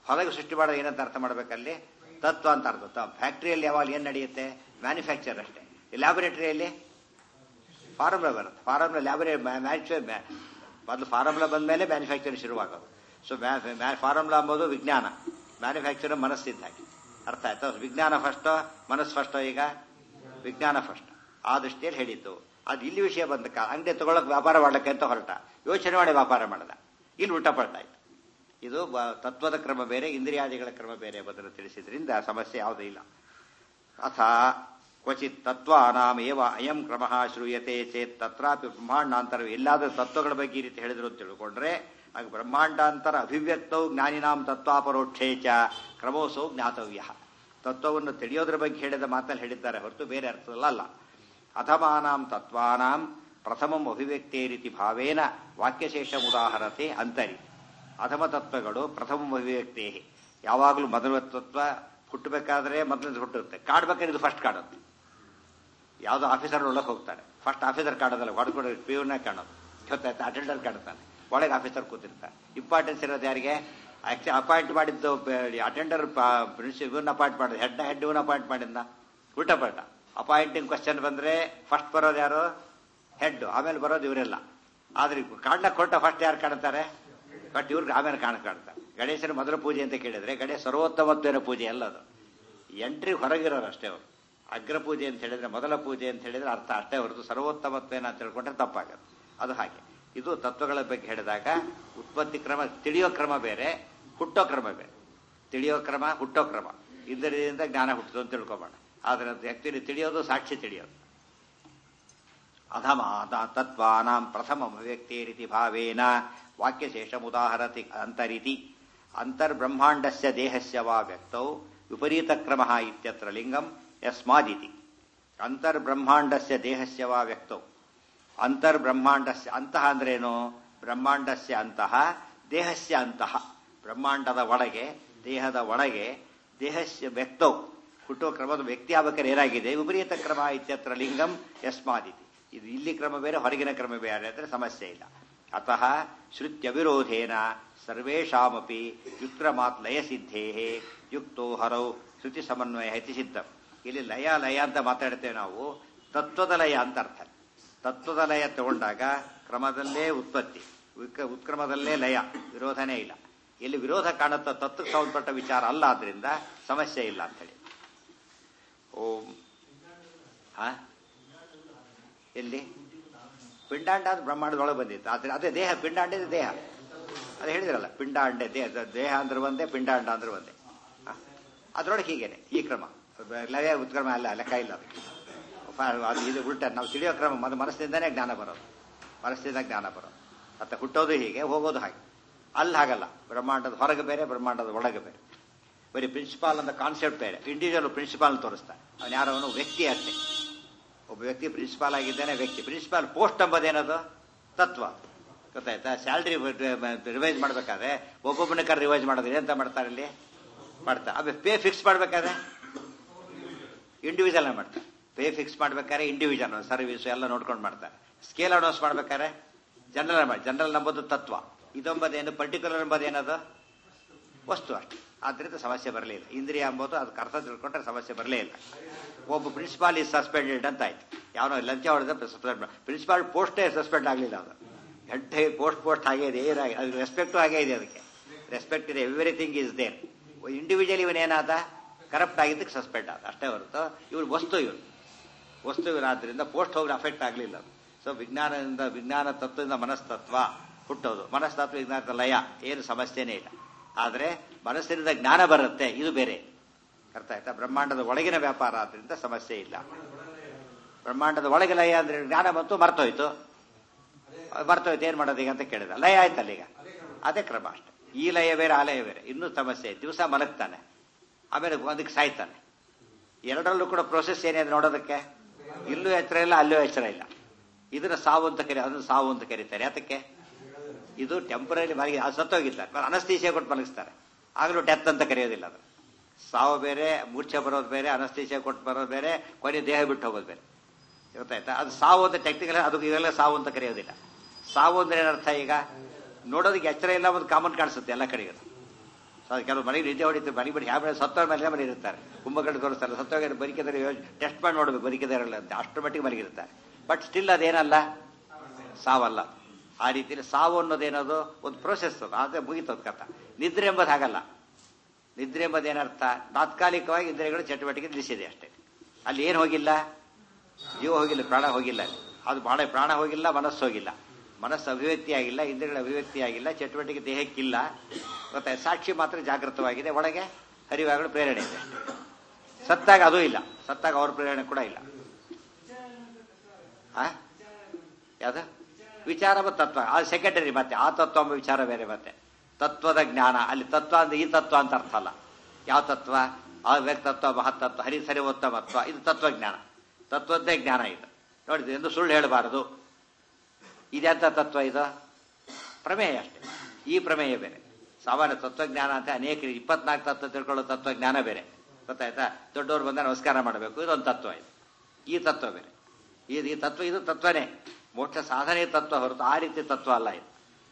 ಹೊರಗೆ ಸೃಷ್ಟಿ ಮಾಡೋದು ಏನಂತ ಅರ್ಥ ಮಾಡ್ಬೇಕಲ್ಲಿ? ತತ್ವ ಅಂತ ಅರ್ಥ. ಫ್ಯಾಕ್ಟ್ರಿಯಲ್ಲಿ ಯಾವಾಗ ಏನು ನಡೆಯುತ್ತೆ? ಮ್ಯಾನುಫ್ಯಾಕ್ಚರ್ ಅಷ್ಟೇ. ಲ್ಯಾಬೊರೇಟರಿಯಲ್ಲಿ ಫಾರ್ಮುಲಾ ಬರುತ್ತೆ. ಫಾರ್ಮುಲಾ ಲ್ಯಾಬೊರೇಟರಿ ಮೊದಲು ಫಾರ್ಮುಲಾ ಬಂದ ಮೇಲೆ ಮ್ಯಾನುಫ್ಯಾಕ್ಚರಿಂಗ್ ಶುರುವಾಗೋದು. ಸೊ ಫಾರ್ಮುಲಾ ಅಂಬೋದು ವಿಜ್ಞಾನ, ಮ್ಯಾನುಫ್ಯಾಕ್ಚರ್ ಮನಸ್ಸಿದ್ದಾಗಿ. ಅರ್ಥ ಆಯ್ತು? ವಿಜ್ಞಾನ ಫಸ್ಟೋ ಮನಸ್ಸು ಫಸ್ಟೋ? ಈಗ ವಿಜ್ಞಾನ ಫಸ್ಟ್. ಆ ದೃಷ್ಟಿಯಲ್ಲಿ ಹೇಳಿದ್ದು. ಅದು ಇಲ್ಲಿ ವಿಷಯ ಬಂದ ಅಂಗಡಿ ತಗೊಳಕ್ ವ್ಯಾಪಾರ ಮಾಡ್ಲಿಕ್ಕೆ ಅಂತ ಹೊರಟ, ಯೋಚನೆ ಮಾಡಿ ವ್ಯಾಪಾರ ಮಾಡದ. ಇಲ್ಲಿ ಉಲ್ಟಾ ಪಲ್ಟಾ ಆಯ್ತು. ಇದು ತತ್ವದ ಕ್ರಮ ಬೇರೆ, ಇಂದ್ರಿಯಾದಿಗಳ ಕ್ರಮ ಬೇರೆ ಬದಲು ತಿಳಿಸಿದ್ರಿಂದ ಸಮಸ್ಯೆ ಯಾವುದೂ ಇಲ್ಲ. ಅಥ ಕ್ವಚಿತ್ ತತ್ವಾನಾಮೇವ ಅಯಂ ಕ್ರಮ ಶ್ರೂಯತೆ ಚೇತ್ ತತ್ರಾಪಿ ಬ್ರಹ್ಮಾಂಡಾಂತರ. ಎಲ್ಲಾದರೂ ತತ್ವಗಳ ಬಗ್ಗೆ ಈ ರೀತಿ ಹೇಳಿದ್ರು ಅಂತ ತಿಳ್ಕೊಂಡ್ರೆ ಆಗ ಬ್ರಹ್ಮಾಂಡಾಂತರ ಅಭಿವ್ಯಕ್ತೌ ಜ್ಞಾನಿನಾಂ ತತ್ವಾಪರೋಕ್ಷೇಚ ಕ್ರಮೋಸೌ ಜ್ಞಾತವ್ಯ. ತತ್ವವನ್ನು ತಿಳಿಯೋದ್ರ ಬಗ್ಗೆ ಹೇಳಿದ ಮಾತಲ್ಲಿ ಹೇಳಿದ್ದಾರೆ ಹೊರತು ಬೇರೆ ಅರ್ಥದಲ್ಲ. ಅಥಮಾನಾಂ ತತ್ವಾನಾಂ ಪ್ರಥಮಂ ಅಭಿವ್ಯಕ್ತೇ ರೀತಿ ಭಾವೇನ ವಾಕ್ಯಶೇಷ ಉದಾಹರತೆ ಅಂತರಿ. ಅಧಮ ತತ್ವಗಳು ಪ್ರಥಮ ಅಭಿವ್ಯಕ್ತೇ. ಯಾವಾಗಲೂ ಮೊದಲ ತತ್ವ ಹುಟ್ಟಬೇಕಾದ್ರೆ ಮೊದಲಿಂದ ಹುಟ್ಟುತ್ತೆ, ಕಾಡ್ಬೇಕಾದ್ರೆ ಇದು ಫಸ್ಟ್ ಕಾಡುತ್ತೆ. ಯಾವುದೋ ಆಫೀಸರ್ ಒಳಗೆ ಹೋಗ್ತಾರೆ, ಫಸ್ಟ್ ಆಫೀಸರ್ ಕಾಡೋದಲ್ಲ, ಹೊಡೆದ್ಕೊಡ ಪ್ಯೂರ್ನ ಕಾಣೋದು. ಗೊತ್ತಾಯ್ತು? ಅಟೆಂಡರ್ ಕಾಡ್ತಾನೆ, ಒಳಗೆ ಆಫೀಸರ್ ಕೂತಿರ್ತಾರೆ. ಇಂಪಾರ್ಟೆನ್ಸ್ ಇರೋದು ಯಾರಿಗೆ? ಅಪಾಯಿಂಟ್ ಮಾಡಿದ್ದು ಅಟೆಂಡರ್ ಪ್ರಿನ್ಸಿಪಲ್ ಅಪಾಯಿಂಟ್ ಮಾಡಿದ, ಹೆಡ್ ಇವನ್ ಅಪಾಯಿಂಟ್ ಮಾಡಿದ್ನ. ಉಲ್ಟಾ ಪಲ್ಟ ಅಪಾಯಿಂಟಿಂಗ್ ಕ್ವಶನ್ ಬಂದ್ರೆ ಫಸ್ಟ್ ಬರೋದು ಯಾರು? ಹೆಡ್, ಆಮೇಲೆ ಬರೋದು ಇವರೆಲ್ಲ. ಆದ್ರೆ ಕಾಡ್ಲಕ್ಕೆ ಕೊಟ್ಟ ಫಸ್ಟ್ ಯಾರು ಕಾಣ್ತಾರೆ? ಬಟ್ ಇವ್ರಿಗೆ ಆಮೇಲೆ ಕಾಣ್ತಾರೆ. ಗಣೇಶನ ಮೊದಲ ಪೂಜೆ ಅಂತ ಕೇಳಿದ್ರೆ ಗಣೇಶ ಸರ್ವೋತ್ತಮತ್ವೇನ ಪೂಜೆ ಅಲ್ಲ, ಅದು ಎಂಟ್ರಿ ಹೊರಗಿರೋರು ಅಷ್ಟೇ. ಅವರು ಅಗ್ರ ಪೂಜೆ ಅಂತ ಹೇಳಿದ್ರೆ, ಮೊದಲ ಪೂಜೆ ಅಂತ ಹೇಳಿದ್ರೆ ಅರ್ಥ ಅಷ್ಟೇ ಹೊರತು ಸರ್ವೋತ್ತಮತ್ವೇನ ಅಂತ ಹೇಳ್ಕೊಂಡ್ರೆ ತಪ್ಪಾಗದು. ಅದು ಹಾಗೆ. ಇದು ತತ್ವಗಳ ಬಗ್ಗೆ ಹೇಳಿದಾಗ ಉತ್ಪತ್ತಿ ಕ್ರಮ, ತಿಳಿಯೋ ಕ್ರಮ ಬೇರೆ, ಹುಟ್ಟೋ ಕ್ರಮ ಬೇರೆ. ತಿಳಿಯೋ ಕ್ರಮ, ಹುಟ್ಟೋ ಕ್ರಮ, ಇದರಿಂದ ಜ್ಞಾನ ಹುಟ್ಟುದು ಅಂತ ತಿಳ್ಕೊಬೇಡ. ಆದ್ರೆ ಆಕ್ಚುಲಿ ತಿಳಿಯೋದು ಸಾಕ್ಷಿ ತಿಳಿಯೋದು. ಅಧಮ ತತ್ವಾನಾಂ ಪ್ರಥಮ ಅಭಿವ್ಯಕ್ತಿ ರೀತಿ ಭಾವೇನ ವಾಕ್ಯಶೇಷ ಉದಾಹರತಿ ಅಂತರಿತಿ. ಅಂತರ್ಬ್ರಹ್ಮಾಂಡಸ್ಯ ದೇಹಸ್ಯ ವಾ ವ್ಯಕ್ತೌ ವಿಪರೀತ ಕ್ರಮ ಇತ್ಯತ್ರ ಲಿಂಗಂ ಯಸ್ಮಾದಿತಿ. ಅಂತರ್ಬ್ರಹ್ಮಾಂಡಸ್ಯ ದೇಹಸ್ಯ ವಾ ವ್ಯಕ್ತೌ. ಅಂತರ್ಬ್ರಹ್ಮಾಂಡಸ್ಯ, ಅಂತಹ ಅಂದ್ರೇನು? ಬ್ರಹ್ಮಾಂಡಸ್ಯ ಅಂತಹ, ದೇಹಸ್ಯ ಅಂತಹ. ಬ್ರಹ್ಮಾಂಡದ ಒಳಗೆ, ದೇಹದ ಒಳಗೆ, ದೇಹಸ್ಯ ವ್ಯಕ್ತೌ ಹುಟ್ಟುವ ಕ್ರಮದ ವ್ಯಕ್ತಿ ಆಗ್ಬೇಕಾದ್ರೆ ಏನಾಗಿದೆ? ವಿಪರೀತ ಕ್ರಮ ಇತ್ಯತ್ರ ಲಿಂಗಂ ಯಸ್ಮಾದಿತಿ. ಇದು ಇಲ್ಲಿ ಕ್ರಮ ಬೇರೆ, ಹೊರಗಿನ ಕ್ರಮ ಬೇರೆ ಅಂದ್ರೆ ಸಮಸ್ಯೆ ಇಲ್ಲ. ಅತಃ ಶ್ರುತ್ಯವಿರೋಧೇನ ಸರ್ವೇಷಾಮಪಿ ಯುಕ್ರಮಾತ್ ಲಯ ಸಿದ್ಧೇ ಯುಕ್ತೋ ಹರೌ ಶ್ರುತಿ ಸಮನ್ವಯ ಇತಿ ಸಿದ್ಧಂ. ಇಲ್ಲಿ ಲಯ ಲಯ ಅಂತ ಮಾತಾಡ್ತೇವೆ ನಾವು, ತತ್ವದ ಲಯ ಅಂತ ಅರ್ಥ. ತತ್ವದ ಲಯ ತಗೊಂಡಾಗ ಕ್ರಮದಲ್ಲೇ ಉತ್ಪತ್ತಿ, ಉತ್ಕ್ರಮದಲ್ಲೇ ಲಯ, ವಿರೋಧನೇ ಇಲ್ಲ. ಇಲ್ಲಿ ವಿರೋಧ ಕಾಣುತ್ತ ತತ್ವಕ್ಕೆ ಸಂಬಂಧಪಟ್ಟ ವಿಚಾರ ಅಲ್ಲ, ಆದ್ರಿಂದ ಸಮಸ್ಯೆ ಇಲ್ಲ ಅಂತ ಹೇಳಿ. ಓಂ ಎಲ್ಲಿ ಪಿಂಡಾಂಡ ಅದು ಬ್ರಹ್ಮಾಂಡದೊಳಗೆ ಬಂದಿತ್ತು. ಆದ್ರೆ ಅದೇ ದೇಹ, ಪಿಂಡಾಂಡ ದೇಹ, ಅದು ಹೇಳಿದ್ರಲ್ಲ, ಪಿಂಡಾಂಡ ದೇಹ ಅಂದ್ರೆ ಒಂದೇ, ಪಿಂಡಾಂಡ ಅಂದ್ರೆ ಒಂದೇ. ಅದ್ರೊಳಗೆ ಹೀಗೇನೆ ಈ ಕ್ರಮ, ಲಯ ಉತ್ಕ್ರಮ ಅಲ್ಲ, ಲೆಕ್ಕ ಇಲ್ಲ ಅದಕ್ಕೆ. ಅದು ಇದು ಉಲ್ಟ. ನಾವು ತಿಳಿಯೋ ಕ್ರಮ ಮನಸ್ಸಿಂದನೇ ಜ್ಞಾನ ಬರೋದು, ಮನಸ್ಸಿಂದ ಜ್ಞಾನ ಬರೋದು. ಮತ್ತೆ ಹುಟ್ಟೋದು ಹೀಗೆ, ಹೋಗೋದು ಹಾಗೆ. ಅಲ್ಲಿ ಹಾಗಲ್ಲ, ಬ್ರಹ್ಮಾಂಡದ ಹೊರಗೆ ಬೇರೆ, ಬ್ರಹ್ಮಾಂಡದ ಒಳಗೆ ಬೇರೆ. ಬರೀ ಪ್ರಿನ್ಸಿಪಾಲ್ ಅಂತ ಕಾನ್ಸೆಪ್ಟ್ ಬೇರೆ. ಇಂಡಿವಿಜುವಲ್ ಪ್ರಿನ್ಸಿಪಾಲ್ ತೋರಿಸ್ತಾರೆ, ಅವನು ಯಾರೋ ಅವನು ವ್ಯಕ್ತಿ ಅಷ್ಟೇ. ಒಬ್ಬ ವ್ಯಕ್ತಿ ಪ್ರಿನ್ಸಿಪಾಲ್ ಆಗಿದ್ದಾನೆ, ವ್ಯಕ್ತಿ. ಪ್ರಿನ್ಸಿಪಾಲ್ ಪೋಸ್ಟ್ ಎಂಬುದೇನದು? ತತ್ವ. ಗೊತ್ತಾಯ್ತಾ? ಸ್ಯಾಲ್ರಿ ರಿವೈಸ್ ಮಾಡ್ಬೇಕಾದ್ರೆ ಒಬ್ಬೊಬ್ಬನ ಕರ್ ರಿವೈಸ್ ಮಾಡೋದು ಎಂತ ಮಾಡ್ತಾರೆ ಇಲ್ಲಿ? ಮಾಡ್ತಾರೆ. ಆಮೇಲೆ ಪೇ ಫಿಕ್ಸ್ ಮಾಡ್ಬೇಕಾದ್ರೆ ಇಂಡಿವಿಜುವಲ್ ಮಾಡ್ತಾರೆ. ಪೇ ಫಿಕ್ಸ್ ಮಾಡ್ಬೇಕಾದ್ರೆ ಇಂಡಿವಿಜುವಲ್ ಸರ್ವಿಸ್ ಎಲ್ಲ ನೋಡ್ಕೊಂಡು ಮಾಡ್ತಾರೆ. ಸ್ಕೇಲ್ ಅನೌನ್ಸ್ ಮಾಡ್ಬೇಕಾದ್ರೆ ಜನರಲ್ ಮಾಡಿ. ಜನರಲ್ ನಂಬೋದು ತತ್ವ, ಇದೊಂಬದೇನು ಪರ್ಟಿಕ್ಯುಲರ್ ಎಂಬುದೇನದು? ವಸ್ತು ಅಷ್ಟೇ. ಆದ್ರಿಂದ ಸಮಸ್ಯೆ ಬರಲಿಲ್ಲ. ಇಂದ್ರಿಯ ಎಂಬುದು ಅದಕ್ಕೆ ಅರ್ಥ ತಿಳ್ಕೊಂಡ್ರೆ ಸಮಸ್ಯೆ ಬರಲೇ ಇಲ್ಲ. ಒಬ್ಬ ಪ್ರಿನ್ಸಿಪಾಲ್ ಈಸ್ ಸಸ್ಪೆಂಡೆಡ್ ಅಂತ ಆಯ್ತು, ಯಾವನೋ ಲಂಚ ಹೊಡೆದ ಪ್ರಿನ್ಸಿಪಾಲ್ ಪೋಸ್ಟೇ ಸಸ್ಪೆಂಡ್ ಆಗಲಿಲ್ಲ. ಅದು ಹೆಡ್ ಪೋಸ್ಟ್ ಹಾಗೆ ಇದೆ, ಅದು ರೆಸ್ಪೆಕ್ಟು ಹಾಗೆ ಇದೆ. ಅದಕ್ಕೆ ರೆಸ್ಪೆಕ್ಟ್ ಇದೆ, ಎವ್ರಿಥಿಂಗ್ ಈಸ್ ದೇರ್. ಇಂಡಿವಿಜುವಲ್ ಇವನೇನಾದ? ಕರಪ್ಟ್ ಆಗಿದ್ದಕ್ಕೆ ಸಸ್ಪೆಂಡ್ ಆದ ಅಷ್ಟೇ ಹೊರತು ಇವ್ರು ವಸ್ತು, ವಸ್ತು ಇವರಾದ್ರಿಂದ ಪೋಸ್ಟ್ ಹೋಗಿ ಅಫೆಕ್ಟ್ ಆಗಲಿಲ್ಲ. ಸೊ ವಿಜ್ಞಾನದಿಂದ, ವಿಜ್ಞಾನ ತತ್ವದಿಂದ ಮನಸ್ತತ್ವ ಹುಟ್ಟೋದು, ಮನಸ್ತತ್ವ ವಿಜ್ಞಾನದ ಲಯ, ಏನು ಸಮಸ್ಯೆನೇ ಇಲ್ಲ. ಆದರೆ ಮನಸ್ಸಿನಿಂದ ಜ್ಞಾನ ಬರುತ್ತೆ, ಇದು ಬೇರೆ. ಅರ್ಥ ಆಯ್ತಾ? ಬ್ರಹ್ಮಾಂಡದ ಒಳಗಿನ ವ್ಯಾಪಾರ ಆದ್ರಿಂದ ಸಮಸ್ಯೆ ಇಲ್ಲ. ಬ್ರಹ್ಮಾಂಡದ ಒಳಗೆ ಲಯ ಅಂದ್ರೆ ಜ್ಞಾನ ಬಂತು, ಮರ್ತೋಯ್ತು ಏನ್ ಮಾಡೋದು ಈಗ ಅಂತ ಕೇಳಿದ. ಲಯ ಆಯ್ತಲ್ಲ ಈಗ, ಅದೇ ಕ್ರಮ ಅಷ್ಟೆ. ಈ ಲಯ ಬೇರೆ, ಆ ಲಯ ಬೇರೆ. ಇನ್ನೂ ಸಮಸ್ಯೆ. ದಿವಸ ಮಲಗ್ತಾನೆ, ಆಮೇಲೆ ಒಂದಕ್ಕೆ ಸಾಯ್ತಾನೆ. ಎರಡರಲ್ಲೂ ಕೂಡ ಪ್ರೋಸೆಸ್ ಏನಿದೆ ನೋಡೋದಕ್ಕೆ. ಇಲ್ಲೂ ಎಚ್ಚರ ಇಲ್ಲ, ಅಲ್ಲೂ ಎಚ್ಚರ ಇಲ್ಲ. ಇದನ್ನ ಸಾವು ಅಂತ ಅದನ್ನ ಸಾವು ಅಂತ ಕರೀತಾರೆ. ಯಾತಕ್ಕೆ? ಇದು ಟೆಂಪರರಿ ಮಲಗಿ, ಅದು ಸತ್ತೋಗಿಲ್ಲ, ಅನಸ್ತೀಸಿಯಾ ಕೊಟ್ಟು ಮಲಗಿಸ್ತಾರೆ, ಆಗಲೂ ಡೆತ್ ಅಂತ ಕರೆಯೋದಿಲ್ಲ. ಅದು ಸಾವು ಬೇರೆ, ಮೂರ್ಛೆ ಬರೋದು ಬೇರೆ, ಅನಸ್ತೀಸಿಯಾ ಕೊಟ್ಟು ಬರೋದು ಬೇರೆ, ಕೊನೆ ದೇಹ ಬಿಟ್ಟು ಹೋಗೋದು ಬೇರೆ. ಗೊತ್ತಾಯ್ತಾ? ಅದು ಸಾವು ಅಂತ ಟೆಕ್ನಿಕಲ್, ಅದು ಇವೆಲ್ಲ ಸಾವು ಅಂತ ಕರೆಯೋದಿಲ್ಲ. ಸಾವು ಅಂದ್ರೆ ಏನರ್ಥ? ಈಗ ನೋಡೋದಕ್ಕೆ ಎಚ್ಚರ ಇಲ್ಲ, ಒಂದು ಕಾಮನ್ ಕಾಣಿಸುತ್ತೆ ಎಲ್ಲ ಕಡೆಗೂ. ಕೆಲವು ಮನೆಗೆ ನಿದ್ದೆ ಹೊಡಿತಾರೆ, ಮನೆ ಬಿಡಿ ಯಾವ ಸತ್ತೋರ ಮೇಲೆ ಮನೆ ಇರ್ತಾರೆ, ಕುಂಭಕರ್ಣ ತೋರಿಸ್ತಾರೆ, ಸತ್ತೋಗ ಬದುಕಿದರೆ ಟೆಸ್ಟ್ ಮಾಡಿ ನೋಡ್ಬೇಕು ಬದುಕಿದಾರಲ್ಲ ಅಂತ, ಅಷ್ಟರ ಮಟ್ಟಿಗೆ ಮಲಗಿರ್ತಾರೆ. But still ಅದೇನಲ್ಲ, ಸಾವಲ್ಲ. ಆ ರೀತಿಯಲ್ಲಿ ಸಾವು ಅನ್ನೋದೇನದು ಒಂದು ಪ್ರೋಸೆಸ್, ಅದೇ ಮುಗಿತದ ಕಥ. ನಿದ್ರೆ ಎಂಬುದು ಹಾಗಲ್ಲ. ನಿದ್ರೆ ಎಂಬುದು ಏನರ್ಥ, ತಾತ್ಕಾಲಿಕವಾಗಿ ಇಂದ್ರಿಯಗಳು ಚಟುವಟಿಕೆ ನಿಲ್ಲಿಸಿದೆ ಅಷ್ಟೇ. ಅಲ್ಲಿ ಏನು ಹೋಗಿಲ್ಲ, ಜೀವ ಹೋಗಿಲ್ಲ, ಪ್ರಾಣ ಹೋಗಿಲ್ಲ. ಅದು ಬಹಳ ಪ್ರಾಣ ಹೋಗಿಲ್ಲ, ಮನಸ್ಸು ಹೋಗಿಲ್ಲ, ಮನಸ್ಸು ಅಭಿವ್ಯಕ್ತಿ ಆಗಿಲ್ಲ, ಇಂದ್ರಿಯಗಳ ಅಭಿವ್ಯಕ್ತಿ ಆಗಿಲ್ಲ, ಚಟುವಟಿಕೆ ದೇಹಕ್ಕಿಲ್ಲ. ಗೊತ್ತಾಯ್ತು, ಸಾಕ್ಷಿ ಮಾತ್ರ ಜಾಗೃತವಾಗಿದೆ, ಒಳಗೆ ಹರಿವಾಗಲು ಪ್ರೇರಣೆ ಇದೆ. ಸತ್ತಾಗ ಅದೂ ಇಲ್ಲ, ಸತ್ತಾಗ ಅವ್ರ ಪ್ರೇರಣೆ ಕೂಡ ಇಲ್ಲ. ಯಾವ್ದು ವಿಚಾರ ಮತ್ತು ತತ್ವ ಅದು ಸೆಕೆಂಡರಿ. ಮತ್ತೆ ಆ ತತ್ವ ಎಂಬ ವಿಚಾರ ಬೇರೆ. ಮತ್ತೆ ತತ್ವದ ಜ್ಞಾನ, ಅಲ್ಲಿ ತತ್ವ ಅಂದ್ರೆ ಈ ತತ್ವ ಅಂತ ಅರ್ಥ ಅಲ್ಲ. ಯಾವ ತತ್ವ, ಆ ವ್ಯಕ್ತತ್ವ, ಮಹತ್ತತ್ವ, ಹರಿಸರಿ ಉತ್ತಮತ್ವ, ಇದು ತತ್ವಜ್ಞಾನ. ತತ್ವದ್ದೇ ಜ್ಞಾನ ಇದು. ನೋಡಿದ್ವಿ ಎಂದು ಸುಳ್ಳು ಹೇಳಬಾರದು. ಇದೆಂತ ತತ್ವ, ಇದು ಪ್ರಮೇಯ ಅಷ್ಟೇ. ಈ ಪ್ರಮೇಯ ಬೇರೆ. ಸಾಮಾನ್ಯ ತತ್ವಜ್ಞಾನ ಅಂತ ಅನೇಕ 24 ತತ್ವ ತಿಳ್ಕೊಳ್ಳೋ ತತ್ವಜ್ಞಾನ ಬೇರೆ. ಗೊತ್ತಾಯ್ತಾ? ದೊಡ್ಡವ್ರು ಬಂದ ನಮಸ್ಕಾರ ಮಾಡಬೇಕು, ಇದೊಂದು ತತ್ವ. ಇದು ಈ ತತ್ವ ಬೇರೆ. ಈ ತತ್ವ ಇದು ತತ್ವನೇ, ಮೋಕ್ಷ ಸಾಧನೆ ತತ್ವ ಹೊರತು ಆ ರೀತಿ ತತ್ವ ಅಲ್ಲ ಇದು.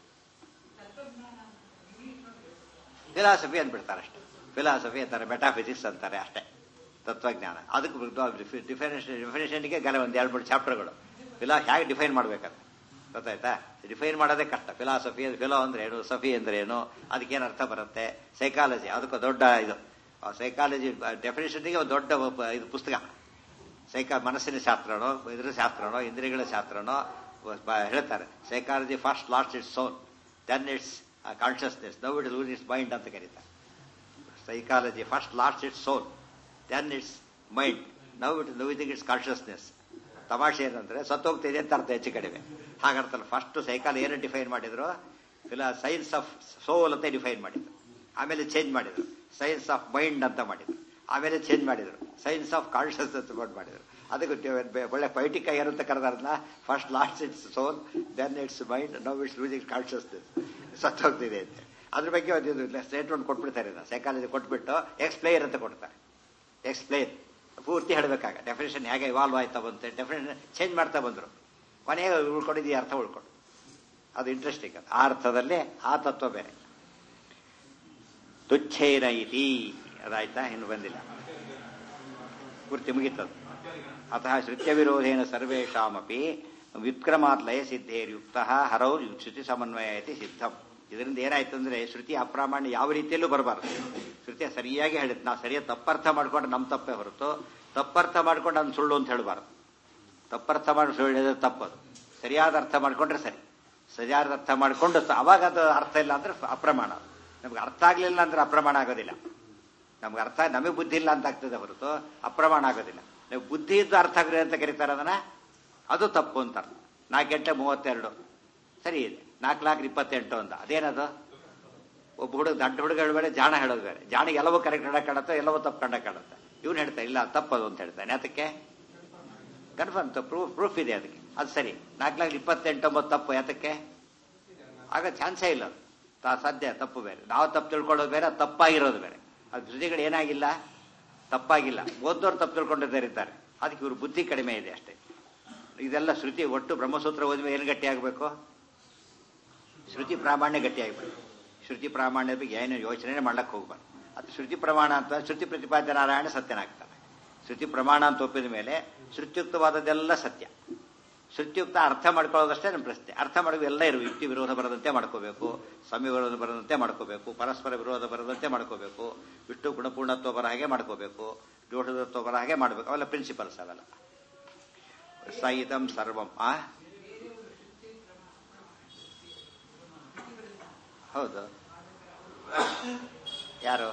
ಫಿಲಾಸಫಿ ಅಂದ್ಬಿಡ್ತಾರೆ ಅಷ್ಟೇ. ಫಿಲಾಸಫಿ ಅಂತಾರೆ, ಮೆಟಾಫಿಸಿಕ್ಸ್ ಅಂತಾರೆ ಅಷ್ಟೇ. ತತ್ವಜ್ಞಾನ ಅದಕ್ಕೆ ಡಿಫಿನೇಷನ್ಗೆ ಗಲ ಒಂದು 2-3 ಚಾಪ್ಟರ್ಗಳು. ಹೇಗೆ ಡಿಫೈನ್ ಮಾಡ್ಬೇಕಂತ ಗೊತ್ತಾಯ್ತಾ? ಡಿಫೈನ್ ಮಾಡೋದೇ ಕಷ್ಟ. ಫಿಲಾಸಫಿ ಫಿಲೋ ಅಂದ್ರೆ ಏನು, ಸಫಿ ಅಂದ್ರೆ ಏನು, ಅದಕ್ಕೇನು ಅರ್ಥ ಬರುತ್ತೆ. ಸೈಕಾಲಜಿ ಅದಕ್ಕೆ ದೊಡ್ಡ ಇದು. ಸೈಕಾಲಜಿ ಡೆಫಿನೇಷನ್ಗೆ ಒಂದು ದೊಡ್ಡ ಇದು ಪುಸ್ತಕ. ಮನಸ್ಸಿನ ಶಾಸ್ತ್ರನೋ, ಇದ್ರ ಶಾಸ್ತ್ರನೋ, ಇಂದ್ರಿಯಗಳ ಶಾಸ್ತ್ರನೋ ಹೇಳ್ತಾರೆ. Psychology first lost its soul, then its consciousness, now it lose its mind ಅಂತ ಕರೀತಾರೆ. Psychology first lost its soul, then its mind, now it losing its consciousness. ತಮಾಷೆ ಏನಂದ್ರೆ ಸತ್ತೋಗ್ತಿದೆ ಅಂತ ಅರ್ಥ ಹೆಚ್ಚು ಕಡಿಮೆ. ಹಾಗರ್ಥಲ್ಲ. ಫಸ್ಟ್ ಸೈಕಾಲಜಿ ಏನು ಡಿಫೈನ್ ಮಾಡಿದ್ರು, ಸೈನ್ಸ್ ಆಫ್ ಸೋಲ್ ಅಂತ ಡಿಫೈನ್ ಮಾಡಿದ್ರು. ಆಮೇಲೆ ಚೇಂಜ್ ಮಾಡಿದ್ರು, ಸೈನ್ಸ್ ಆಫ್ ಮೈಂಡ್ ಅಂತ ಮಾಡಿದ್ರು. ಆಮೇಲೆ ಚೇಂಜ್ ಮಾಡಿದ್ರು, ಸೈನ್ಸ್ ಆಫ್ ಕಾನ್ಷಿಯಸ್ನೆಸ್ ಮಾಡಿದ್ರು. ಅದಕ್ಕೆ ಒಳ್ಳೆ ಪೈಟಿಕ ಏನಂತ ಕರೆದಾರನ್ನ, first lost its soul, then its mind, now it's losing consciousness. ಸತ್ತೋಗ್ತಿದೆ ಅಂತ ಅದ್ರ ಬಗ್ಗೆ ಒಂದು ಸ್ಟೇಟ್ಮೆಂಟ್ ಕೊಟ್ಬಿಡ್ತಾರೆ. ಸೈಕಾಲಜಿ ಕೊಟ್ಬಿಟ್ಟು ಎಕ್ಸ್ಪ್ಲೈನ್ ಅಂತ ಕೊಡ್ತಾರೆ. ಎಕ್ಸ್ಪ್ಲೈನ್ ಪೂರ್ತಿ ಹೇಳಬೇಕಾಗ ಡೆಫಿನೇಷನ್ ಹೇಗೆ ಇವಾಲ್ವ್ ಆಯ್ತಾ ಬಂತೆ, ಡೆಫಿನೇಷನ್ ಚೇಂಜ್ ಮಾಡ್ತಾ ಬಂದ್ರು. ಕೊನೆಗೆ ಉಳ್ಕೊಂಡಿದ್ದು ಈ ಅರ್ಥ ಉಳ್ಕೊಂಡು, ಅದು ಇಂಟ್ರೆಸ್ಟಿಂಗ್. ಆ ಅರ್ಥದಲ್ಲಿ ಆ ತತ್ವ ಬೇರೆ. ತುಚ್ಛೇನ ಇತಿ ಅದಾಯ್ತಾ, ಇನ್ನು ಬಂದಿಲ್ಲ, ಪೂರ್ತಿ ಮುಗಿತದು. ಅತಃ ಶ್ರುತ್ಯ ವಿರೋಧೇನ ಸರ್ವೇಷಾಮಪಿ ವ್ಯುತ್ಕ್ರಮಾತ್ ಲಯ ಸಿದ್ಧೇರ್ಯುಕ್ತ ಹರೌ ಶ್ರುತಿ ಸಮನ್ವಯ ಐತಿ ಸಿದ್ಧಂ. ಇದರಿಂದ ಏನಾಯ್ತು ಅಂದ್ರೆ ಶ್ರುತಿ ಅಪ್ರಾಮಾಣ್ಯ ಯಾವ ರೀತಿಯಲ್ಲೂ ಬರಬಾರ್ದು. ಶ್ರುತಿಯ ಸರಿಯಾಗಿ ಹೇಳಿದ್, ನಾವು ಸರಿಯಾಗಿ ತಪ್ಪರ್ಥ ಮಾಡ್ಕೊಂಡು ನಮ್ಮ ತಪ್ಪೇ ಹೊರತು ತಪ್ಪರ್ಥ ಮಾಡ್ಕೊಂಡು ಅದನ್ನ ಸುಳ್ಳು ಅಂತ ಹೇಳಬಾರ್ದು. ತಪ್ಪರ್ಥ ಮಾಡಿ ಸುಳ್ಳು ಹೇಳಿದ್ರೆ ತಪ್ಪದು. ಸರಿಯಾದ ಅರ್ಥ ಮಾಡ್ಕೊಂಡ್ರೆ ಸರಿ. ಸರಿಯಾದ ಅರ್ಥ ಮಾಡ್ಕೊಂಡು ಅವಾಗ ಅದು ಅರ್ಥ ಇಲ್ಲ ಅಂದ್ರೆ ಅಪ್ರಮಾಣ. ನಮ್ಗೆ ಅರ್ಥ ಆಗ್ಲಿಲ್ಲ ಅಂದ್ರೆ ಅಪ್ರಮಾಣ ಆಗೋದಿಲ್ಲ. ನಮ್ಗೆ ಅರ್ಥ, ನಮಗೆ ಬುದ್ಧಿ ಇಲ್ಲ ಅಂತ ಆಗ್ತದೆ ಹೊರತು ಅಪ್ರಮಾಣ ಆಗೋದಿಲ್ಲ. ನೀವು ಬುದ್ಧಿ ಇದ್ದು ಅರ್ಥ ಆಗ್ರಿ ಅಂತ ಕರೀತಾರೆ ಅದನ್ನ, ಅದು ತಪ್ಪು ಅಂತ ಅರ್ಥ. 4:32 ಸರಿ ಇದೆ, 4:28 ಅಂತ ಅದೇನದು? ಒಬ್ಬ ಹುಡುಗ ದಡ್ಡ ಹುಡುಗ ಹೇಳಬೇಡ, ಜಾಣ ಹೇಳೋದು ಬೇರೆ. ಜಾಣಿಗೆ ಎಲ್ಲವೂ ಕರೆಕ್ಟ್ ಕಂಡ ಕಾಣುತ್ತೆ, ಎಲ್ಲವೂ ತಪ್ಪು ಕಂಡ ಕಾಣುತ್ತೆ. ಇವನು ಹೇಳ್ತಾ ಇಲ್ಲ ತಪ್ಪದು ಅಂತ ಹೇಳ್ತಾನೆ. ಅದಕ್ಕೆ ಕನ್ಫರ್ಮ್ ಪ್ರೂಫ್ ಇದೆ ಅದಕ್ಕೆ, ಅದು ಸರಿ. 4:28 ತಪ್ಪು. ಯಾತಕ್ಕೆ? ಆಗ ಚಾನ್ಸೇ ಇಲ್ಲ. ಸದ್ಯ ತಪ್ಪು ಬೇರೆ, ನಾವು ತಪ್ಪು ತಿಳ್ಕೊಳ್ಳೋದು ಬೇರೆ, ಅದು ತಪ್ಪಾಗಿರೋದು ಬೇರೆ. ಅದು ಶ್ರುತಿಗಳು ಏನಾಗಿಲ್ಲ, ತಪ್ಪಾಗಿಲ್ಲ. ಓದೋರು ತಪ್ಪು ತಿಳ್ಕೊಂಡಿದ್ದಾರೆ. ಅದಕ್ಕೆ ಇವ್ರ ಬುದ್ಧಿ ಕಡಿಮೆ ಇದೆ ಅಷ್ಟೇ. ಇದೆಲ್ಲ ಶ್ರುತಿ ಒಟ್ಟು ಬ್ರಹ್ಮಸೂತ್ರ ಓದಿದ್ರೆ ಏನು ಗಟ್ಟಿ ಆಗಬೇಕು? ಶ್ರುತಿ ಪ್ರಾಮಾಣ್ಯ ಗಟ್ಟಿ ಆಗಬೇಕು. ಶ್ರುತಿ ಪ್ರಾಮಾಣ್ಯದ ಬಗ್ಗೆ ಏನು ಯೋಚನೆ ಮಾಡ್ಲಕ್ಕೆ ಹೋಗ್ಬಾರ್ದು. ಅದು ಶ್ರುತಿ ಪ್ರಮಾಣ ಅಂತ, ಶ್ರುತಿ ಪ್ರತಿಪಾದ್ಯ ನಾರಾಯಣ ಸತ್ಯನಾಗ್ತಾನೆ. ಶ್ರುತಿ ಪ್ರಮಾಣ ಅಂತ ಒಪ್ಪಿದ ಮೇಲೆ ಶ್ರುತ್ಯುಕ್ತವಾದದ್ದೆಲ್ಲ ಸತ್ಯ. ಶ್ರುತ್ಯುಕ್ತ ಅರ್ಥ ಮಾಡ್ಕೊಳ್ಳೋದಷ್ಟೇ ನಮ್ಮ ಪ್ರಶ್ನೆ. ಅರ್ಥ ಮಾಡೋದು ಎಲ್ಲ ಇರು, ಯುಕ್ತಿ ವಿರೋಧ ಬರದಂತೆ ಮಾಡ್ಕೋಬೇಕು, ಸಮಯ ವಿರೋಧ ಬರದಂತೆ ಮಾಡ್ಕೋಬೇಕು, ಪರಸ್ಪರ ವಿರೋಧ ಬರದಂತೆ ಮಾಡ್ಕೋಬೇಕು, ವಿಷ್ಣು ಗುಣಪೂರ್ಣತ್ವ ಬರ ಹಾಗೆ ಮಾಡ್ಕೋಬೇಕು, ದೋಷದತ್ವ ಬರ ಹಾಗೆ ಮಾಡ್ಬೇಕು. ಅವೆಲ್ಲ ಪ್ರಿನ್ಸಿಪಲ್ಸ್ ಅವೆಲ್ಲ. ಸಹಿತಂ ಸರ್ವಂ. ಹೌದು, ಯಾರು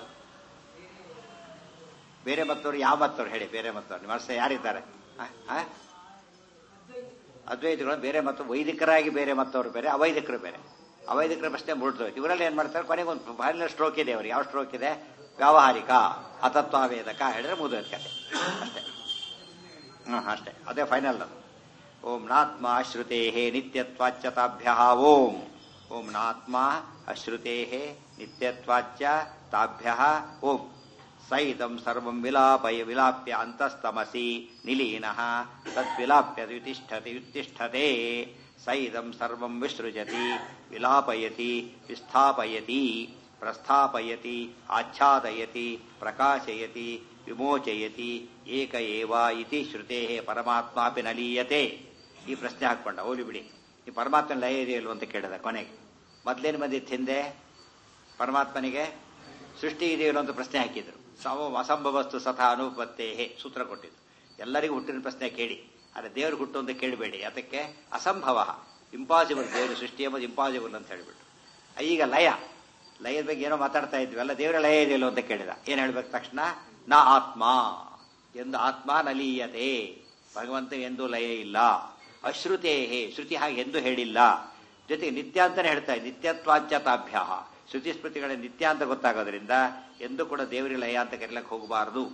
ಬೇರೆ ಮತ್ತವ್ರು? ಯಾವ ಮತ್ತವ್ರು ಹೇಳಿ? ಬೇರೆ ಮತ್ತವ್ರು ನಿಮ್ಮ ವರ್ಷ ಯಾರಿದ್ದಾರೆ? ಅದ್ವೈತಗಳು ಬೇರೆ ಮತ್ತು ವೈದಿಕರಾಗಿ ಬೇರೆ ಮತ್ತವ್ರು ಬೇರೆ, ಅವೈದಿಕರು ಬೇರೆ. ಅವೈದಿಕರ ಪ್ರಶ್ನೆ ಮುಗಿದೋಯ್ತು. ಇವರಲ್ಲಿ ಏನ್ ಮಾಡ್ತಾರೆ, ಕೊನೆಗೆ ಒಂದು ಫೈನಲ್ ಸ್ಟ್ರೋಕ್ ಇದೆ ಅವ್ರಿಗೆ. ಯಾವ ಸ್ಟ್ರೋಕ್ ಇದೆ? ವ್ಯಾವಹಾರಿಕ ಅತತ್ವಾವೇದಕ ಹೇಳಿದ್ರೆ ಮುಗಿದೋಯ್ತು ಕತೆ ಅಷ್ಟೇ. ಅಷ್ಟೇ, ಅದೇ ಫೈನಲ್. ಅದು ಓಂ ನಾತ್ಮ ಅಶ್ರುತೇ ನಿತ್ಯತ್ವಾಚ್ಯ ತಾಭ್ಯ ಓಂ. ಓಂ ನಾತ್ಮ ಅಶ್ರುತೇ ನಿತ್ಯತ್ವಾಚ್ಯ ತಾಭ್ಯ ಓಂ. ಸೈದಂ ಸರ್ವಂ ವಿಲಾಪ್ಯ ಅಂತಸ್ತಮಸಿ ನಿಲೀನಃ ತದ್ವಿಲಾಪ್ಯ ಯುತ್ತಿಷ್ಠತೆ. ಸೈದಂ ಸರ್ವಂ ವಿಸೃಜತಿ ವಿಲಾಪಯತಿ ವಿಸ್ಥಾಪಯತಿ ಪ್ರಸ್ಥಾಪಯತಿ ಆಚ್ಛಾದಯತಿ ಪ್ರಕಾಶಯತಿ ವಿಮೋಚಯತಿ ಏಕ ಏವ ಇತಿ ಶ್ರುತೇ ಪರಮಾತ್ಮಾಪಿ ನಲೀಯತೆ. ಈ ಪ್ರಶ್ನೆ ಹಾಕೊಂಡ, ಹೋಲಿ ಬಿಡಿ, ಈ ಪರಮಾತ್ಮನ ಲಯ ಇದೆಯಲ್ವ ಅಂತ ಕೇಳಿದ. ಕೊನೆಗೆ ಮೊದಲೇನು ಬಂದಿತ್ತು ಹಿಂದೆ, ಪರಮಾತ್ಮನಿಗೆ ಸೃಷ್ಟಿ ಇದೆಯಲ್ಲ ಅಂತ ಪ್ರಶ್ನೆ ಹಾಕಿದ್ರು. ಅಸಂಭವಸ್ತು ಸಥಾ ಅನುಪತ್ತೇ ಸೂತ್ರ ಕೊಟ್ಟಿದ್ದು. ಎಲ್ಲರಿಗೂ ಹುಟ್ಟಿನ ಪ್ರಶ್ನೆ ಕೇಳಿ, ಆದರೆ ದೇವರು ಹುಟ್ಟು ಅಂತ ಕೇಳಬೇಡಿ. ಅದಕ್ಕೆ ಅಸಂಭವ, ಇಂಪಾಸಿಬಲ್, ದೇವರು ಸೃಷ್ಟಿ ಎಂಬುದು ಇಂಪಾಸಿಬಲ್ ಅಂತ ಹೇಳಿಬಿಟ್ಟು. ಈಗ ಲಯದ ಬಗ್ಗೆ ಏನೋ ಮಾತಾಡ್ತಾ ಇದ್ವಿ, ಎಲ್ಲ ದೇವರ ಲಯ ಇದೆಯಲ್ಲ ಅಂತ ಕೇಳಿದ. ಏನ್ ಹೇಳ್ಬೇಕು ತಕ್ಷಣ, ನಾ ಆತ್ಮ ಎಂದು ಆತ್ಮ ನಲೀಯತೆ, ಭಗವಂತ ಎಂದು ಲಯ ಇಲ್ಲ. ಅಶ್ರುತೇ ಶ್ರುತಿ ಹಾಗೆ ಎಂದು ಹೇಳಿಲ್ಲ. ಜೊತೆಗೆ ನಿತ್ಯ ಅಂತಾನೆ ಹೇಳ್ತಾ ಇದೆ, ನಿತ್ಯತ್ವಾಚ್ಯತಾಭ್ಯ. ಶ್ರುತಿ ಸ್ಮೃತಿಗಳ ನಿತ್ಯ ಅಂತ ಗೊತ್ತಾಗೋದ್ರಿಂದ ಎಂದು ಕೂಡ ದೇವರಿಗೆ ಲಯ ಅಂತ ಕರೀಲಕ್ಕೆ ಹೋಗಬಾರದು.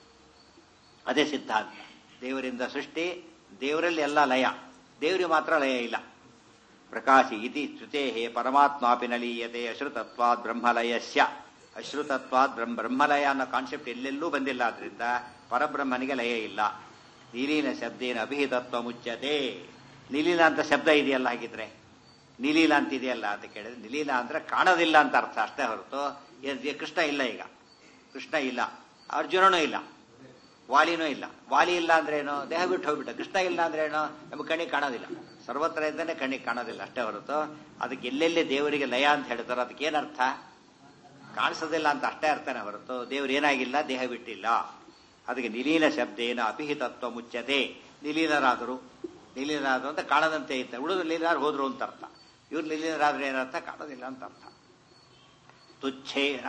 ಅದೇ ಸಿದ್ಧಾಂತ. ದೇವರಿಂದ ಸೃಷ್ಟಿ, ದೇವರಲ್ಲಿ ಎಲ್ಲ ಲಯ, ದೇವರಿಗೆ ಮಾತ್ರ ಲಯ ಇಲ್ಲ. ಪ್ರಕಾಶಿ ಇತಿ ಶ್ರುತೇ ಪರಮಾತ್ಮಾಪಿ ನಲೀಯತೆ ಅಶ್ರುತತ್ವಾದ್ ಬ್ರಹ್ಮಲಯಸ್ಯ. ಅಶ್ರುತತ್ವಾದ್ ಬ್ರಹ್ಮಲಯ ಅನ್ನೋ ಕಾನ್ಸೆಪ್ಟ್ ಎಲ್ಲೆಲ್ಲೂ ಬಂದಿಲ್ಲ. ಆದ್ರಿಂದ ಪರಬ್ರಹ್ಮನಿಗೆ ಲಯ ಇಲ್ಲ. ನಿಲೀನ ಶಬ್ದೇನ ಅಭಿಹಿತತ್ವ ಮುಚ್ಚತೆ. ನಿಲೀನ ಅಂತ ಶಬ್ದ ಇದೆಯಲ್ಲ, ಹಾಗಿದ್ರೆ ನಿಲೀಲ ಅಂತ ಇದೆಯಲ್ಲ ಅಂತ ಕೇಳಿದ್ರೆ, ನಿಲೀಲ ಅಂದ್ರೆ ಕಾಣೋದಿಲ್ಲ ಅಂತ ಅರ್ಥ ಅಷ್ಟೇ ಹೊರತು ಕೃಷ್ಣ ಇಲ್ಲ. ಈಗ ಕೃಷ್ಣ ಇಲ್ಲ, ಅರ್ಜುನನೂ ಇಲ್ಲ, ವಾಲಿನೂ ಇಲ್ಲ. ವಾಲಿ ಇಲ್ಲ ಅಂದ್ರೆ ಏನು, ದೇಹ ಬಿಟ್ಟು ಹೋಗ್ಬಿಟ್ಟ. ಕೃಷ್ಣ ಇಲ್ಲ ಅಂದ್ರೆ ಏನು, ನಮ್ಗೆ ಕಣ್ಣಿಗೆ ಕಾಣೋದಿಲ್ಲ. ಸರ್ವತ್ರ ಇದ್ದಾನೆ, ಕಣ್ಣಿಗೆ ಕಾಣೋದಿಲ್ಲ ಅಷ್ಟೇ ಹೊರತು ಅದಕ್ಕೆ ಎಲ್ಲೆಲ್ಲಿ ದೇವರಿಗೆ ಲಯ ಅಂತ ಹೇಳ್ತಾರೋ ಅದಕ್ಕೆ ಏನರ್ಥ, ಕಾಣಿಸೋದಿಲ್ಲ ಅಂತ ಅಷ್ಟೇ ಅರ್ಥನೇ ಹೊರತು ದೇವ್ರು ಏನಾಗಿಲ್ಲ, ದೇಹ ಬಿಟ್ಟಿಲ್ಲ. ಅದಕ್ಕೆ ನಿಲೀನ ಶಬ್ದೇನ ಅಪಿಹಿತತ್ವ ಮುಚ್ಚತೆ. ನಿಲೀನರಾದರು ಅಂತ ಕಾಣದಂತೆ ಇರ್ತಾರೆ. ಉಳಿದು ನಿಲೀನರು ಹೋದ್ರು ಅಂತ ಅರ್ಥ. ಇವ್ರು ನಿಲೀನರಾದ್ರೆ ಏನರ್ಥ, ಕಾಣೋದಿಲ್ಲ ಅಂತ ಅರ್ಥ. ತುಚ್ಛೇನ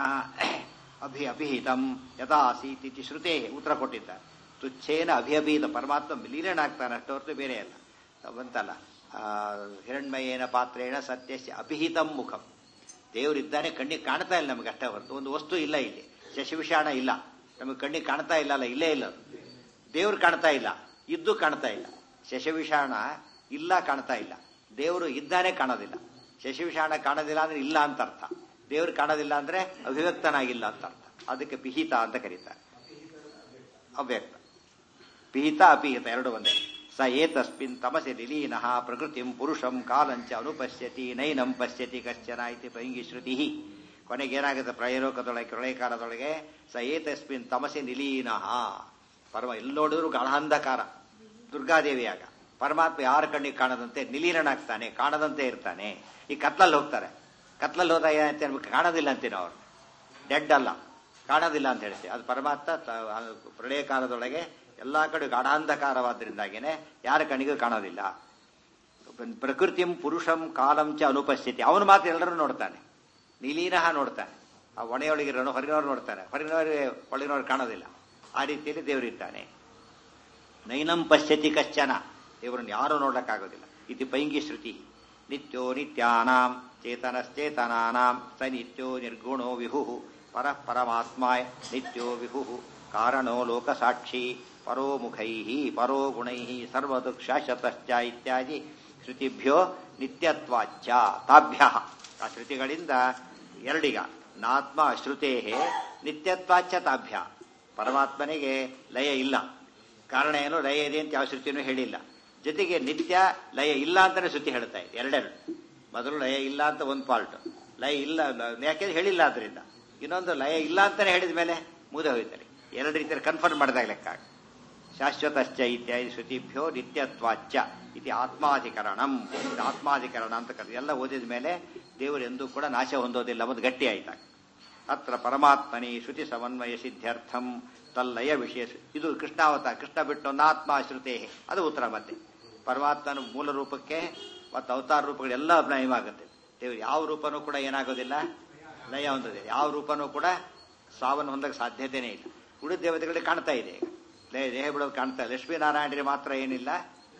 ಅಭಿಹಿತಂ ಯಥಾಸೀತಿ ಶ್ರುತೇ ಉತ್ತರ ಕೊಟ್ಟಿದ್ದಾರೆ. ತುಚ್ಛೇನ ಅಭಿಹಿತ, ಪರಮಾತ್ಮ ವಿಲೀನಾಗ್ತಾನೆ ಅಷ್ಟೇ ಹೊರತು ಬೇರೆ ಅಲ್ಲ. ಬಂತಲ್ಲ, ಹಿರಣ್ಮಯೇನ ಪಾತ್ರೇಣ ಸತ್ಯಸ್ಯ ಅಭಿಹಿತಂ ಮುಖಂ. ದೇವರಿದ್ದಾನೆ, ಕಣ್ಣಿಗೆ ಕಾಣ್ತಾ ಇಲ್ಲ ನಮಗೆ ಅಷ್ಟೇ ಹೊರತು ಒಂದು ವಸ್ತು ಇಲ್ಲ. ಇಲ್ಲಿ ಶಶವಿಷಾಣ ಇಲ್ಲ, ನಮಗೆ ಕಣ್ಣಿಗೆ ಕಾಣ್ತಾ ಇಲ್ಲ. ಇಲ್ಲೇ ಇಲ್ಲ. ದೇವ್ರು ಕಾಣ್ತಾ ಇಲ್ಲ, ಇದ್ದು ಕಾಣ್ತಾ ಇಲ್ಲ. ಶಶವಿಷಾಣ ಇಲ್ಲ, ಕಾಣ್ತಾ ಇಲ್ಲ. ದೇವರು ಇದ್ದಾನೆ, ಕಾಣೋದಿಲ್ಲ. ಶಶವಿಷಾಣ ಕಾಣೋದಿಲ್ಲ ಅಂದ್ರೆ ಇಲ್ಲ ಅಂತ ಅರ್ಥ. ದೇವ್ರು ಕಾಣೋದಿಲ್ಲ ಅಂದ್ರೆ ಅಭಿವ್ಯಕ್ತನಾಗಿಲ್ಲ ಅಂತ ಅರ್ಥ. ಅದಕ್ಕೆ ಪಿಹಿತ ಅಂತ ಕರೀತಾರೆ. ಅವ್ಯಕ್ತ, ಪಿಹಿತ ಅಪಿಹಿತ ಎರಡು ಒಂದೇ. ಸ ಏತಸ್ಮಿನ್ ತಮಸಿ ನಿಲೀನಃ ಪ್ರಕೃತಿಂ ಪುರುಷಂ ಕಾಲಂಚ ಅನುಪಶ್ಯತಿ ನೈನಂ ಪಶ್ಯತಿ ಕಶ್ಚನ ಇತಿ ಪೈಂಗಿ ಶ್ರುತಿ. ಕೊನೆಗೇನಾಗುತ್ತೆ, ಪ್ರಯೋಗದೊಳಗೆ ಪ್ರಳಯಕಾಲದೊಳಗೆ ಸ ಏತಸ್ಮಿನ್ ತಮಸಿ ನಿಲೀನಃ. ಎಲ್ಲಿ ನೋಡಿದ್ರು ಗಾಢಾಂಧಕಾರ, ದುರ್ಗಾದೇವಿಯಾಗ. ಪರಮಾತ್ಮ ಯಾರ ಕಣ್ಣಿಗೆ ಕಾಣದಂತೆ ನಿಲೀನನಾಗ್ತಾನೆ, ಕಾಣದಂತೆ ಇರ್ತಾನೆ. ಈ ಕತ್ಲಲ್ಲಿ ಹೋಗ್ತಾರೆ, ಕತ್ಲಲ್ಲಿ ಹೋದಾಗ ಏನಂತ ಕಾಣೋದಿಲ್ಲ ಅಂತೀವಿ ಅವ್ರು. ಡೆಡ್ ಅಲ್ಲ, ಕಾಣೋದಿಲ್ಲ ಅಂತ ಹೇಳ್ತೀವಿ. ಅದು ಪರಮಾತ್ಮ ಪ್ರಳಯ ಕಾಲದೊಳಗೆ ಎಲ್ಲಾ ಕಡೆ ಗಾಢಾಂಧಕಾರವಾದ್ರಿಂದಾಗೇನೆ ಯಾರ ಕಣ್ಣಿಗೂ ಕಾಣೋದಿಲ್ಲ. ಪ್ರಕೃತಿಂ ಪುರುಷಂ ಕಾಲಂಚ ಅನುಪಸ್ಥಿತಿ. ಅವನು ಮಾತ್ರ ಎಲ್ಲರೂ ನೋಡ್ತಾನೆ, ನಿಲೀನಃ ನೋಡ್ತಾನೆ. ಆ ಒಣೆಯೊಳಗಿರೋನು ಹೊರಗಿನವ್ರು ನೋಡ್ತಾನೆ, ಹೊರಗಿನವರಿಗೆ ಒಳಗಿನವ್ರು ಕಾಣೋದಿಲ್ಲ. ಆ ರೀತಿಯಲ್ಲಿ ದೇವರಿದ್ದಾನೆ. ನೈನಂ ಪಶ್ಯತಿ ಕಶ್ಚನ, ದೇವರನ್ನು ಯಾರೂ ನೋಡ್ಲಕ್ಕಾಗೋದಿಲ್ಲ. ಇತಿ ಪೈಂಗಿ ಶ್ರುತಿ. ನಿತ್ಯೋ ನಿತ್ಯಾನಾಂ ಚೇತನಶ್ಚೇತನಾನಾಂ ಸ ನಿತ್ಯೋ ನಿರ್ಗುಣೋ ವಿಭು ಪರಃ ಪರಮಾತ್ಮ ನಿತ್ಯೋ ವಿಭು ಕಾರಣೋ ಲೋಕಸಾಕ್ಷಿ ಪರೋ ಮುಖೈ ಪರೋ ಗುಣೈ ಸರ್ವದುಃಖ ಶಾಶ್ವತಶ್ಚ ಇತ್ಯಾದಿ ಶ್ರುತಿಭ್ಯೋ ನಿತ್ಯತ್ವಾಚ್ಚ ತಾಭ್ಯ. ಆ ಶ್ರುತಿಗಳಿಂದ ಎರಡೀಗ ನಾತ್ಮ ಶ್ರುತೇ ನಿತ್ಯತ್ವಾಚ್ಚ ತಾಭ್ಯ. ಪರಮಾತ್ಮನಿಗೆ ಲಯ ಇಲ್ಲ. ಕಾರಣ ಏನು, ಲಯ ಇದೆ ಅಂತ ಯಾವ ಶ್ರುತಿನೂ ಹೇಳಿಲ್ಲ. ಜೊತೆಗೆ ನಿತ್ಯ ಲಯ ಇಲ್ಲ ಅಂತಾನೆ ಶ್ರುತಿ ಹೇಳ್ತಾ ಇದೆ. ಎರಡೆರಡು. ಮೊದಲು ಲಯ ಇಲ್ಲ ಅಂತ ಒಂದು ಪಾರ್ಟ್, ಲಯ ಇಲ್ಲ ಯಾಕೆಂದ್ರೆ ಹೇಳಿಲ್ಲ. ಆದ್ರಿಂದ ಇನ್ನೊಂದು ಲಯ ಇಲ್ಲ ಅಂತಾನೆ ಹೇಳಿದ ಮೇಲೆ ಮುದೆ ಹೋಯ್ತಾರೆ. ಎರಡು ರೀತಿಯಲ್ಲಿ ಕನ್ಫರ್ಮ್ ಮಾಡಿದಾಗ ಲೆಕ್ಕ. ಶಾಶ್ವತಶ್ಚ ಇತ್ಯಾದಿ ಶ್ರುತಿಭ್ಯೋ ನಿತ್ಯತ್ವಾಚ್ಚ ಇತಿ ಆತ್ಮಾಧಿಕರಣಂ. ಆತ್ಮಾಧಿಕರಣ ಅಂತ ಕರೀತಾರೆ. ಎಲ್ಲ ಓದಿದ ಮೇಲೆ ದೇವರು ಎಂದೂ ಕೂಡ ನಾಶ ಹೊಂದೋದಿಲ್ಲ, ಒಂದು ಗಟ್ಟಿ ಆಯ್ತಾಗ. ಅತ್ರ ಪರಮಾತ್ಮನಿ ಶ್ರುತಿ ಸಮನ್ವಯ ಸಿದ್ಧಾರ್ಥಂ ತಲ್ಲಯ ವಿಷಯ. ಇದು ಕೃಷ್ಣಾವತಾರ. ಕೃಷ್ಣ ಬಿಟ್ಟು ನಾತ್ಮ ಶ್ರುತೇ, ಅದು ಉತ್ತರ. ಮತ್ತೆ ಪರಮಾತ್ಮನ ಮೂಲ ರೂಪಕ್ಕೆ ಮತ್ತು ಅವತಾರ ರೂಪಗಳೆಲ್ಲ ನಯವಾಗುತ್ತೆ. ದೇವರು ಯಾವ ರೂಪನೂ ಕೂಡ ಏನಾಗೋದಿಲ್ಲ, ಲಯ ಹೊಂದೋದಿಲ್ಲ. ಯಾವ ರೂಪನೂ ಕೂಡ ಸಾವನ್ನು ಹೊಂದಕ್ಕೆ ಸಾಧ್ಯತೆನೇ ಇಲ್ಲ. ಉಳಿದ ದೇವತೆಗಳಿಗೆ ಕಾಣ್ತಾ ಇದೆ. ಈಗ ದೇಹ ಬಿಡೋದು ಕಾಣ್ತಾ ಇಲ್ಲ. ಲಕ್ಷ್ಮೀನಾರಾಯಣರಿಗೆ ಮಾತ್ರ ಏನಿಲ್ಲ,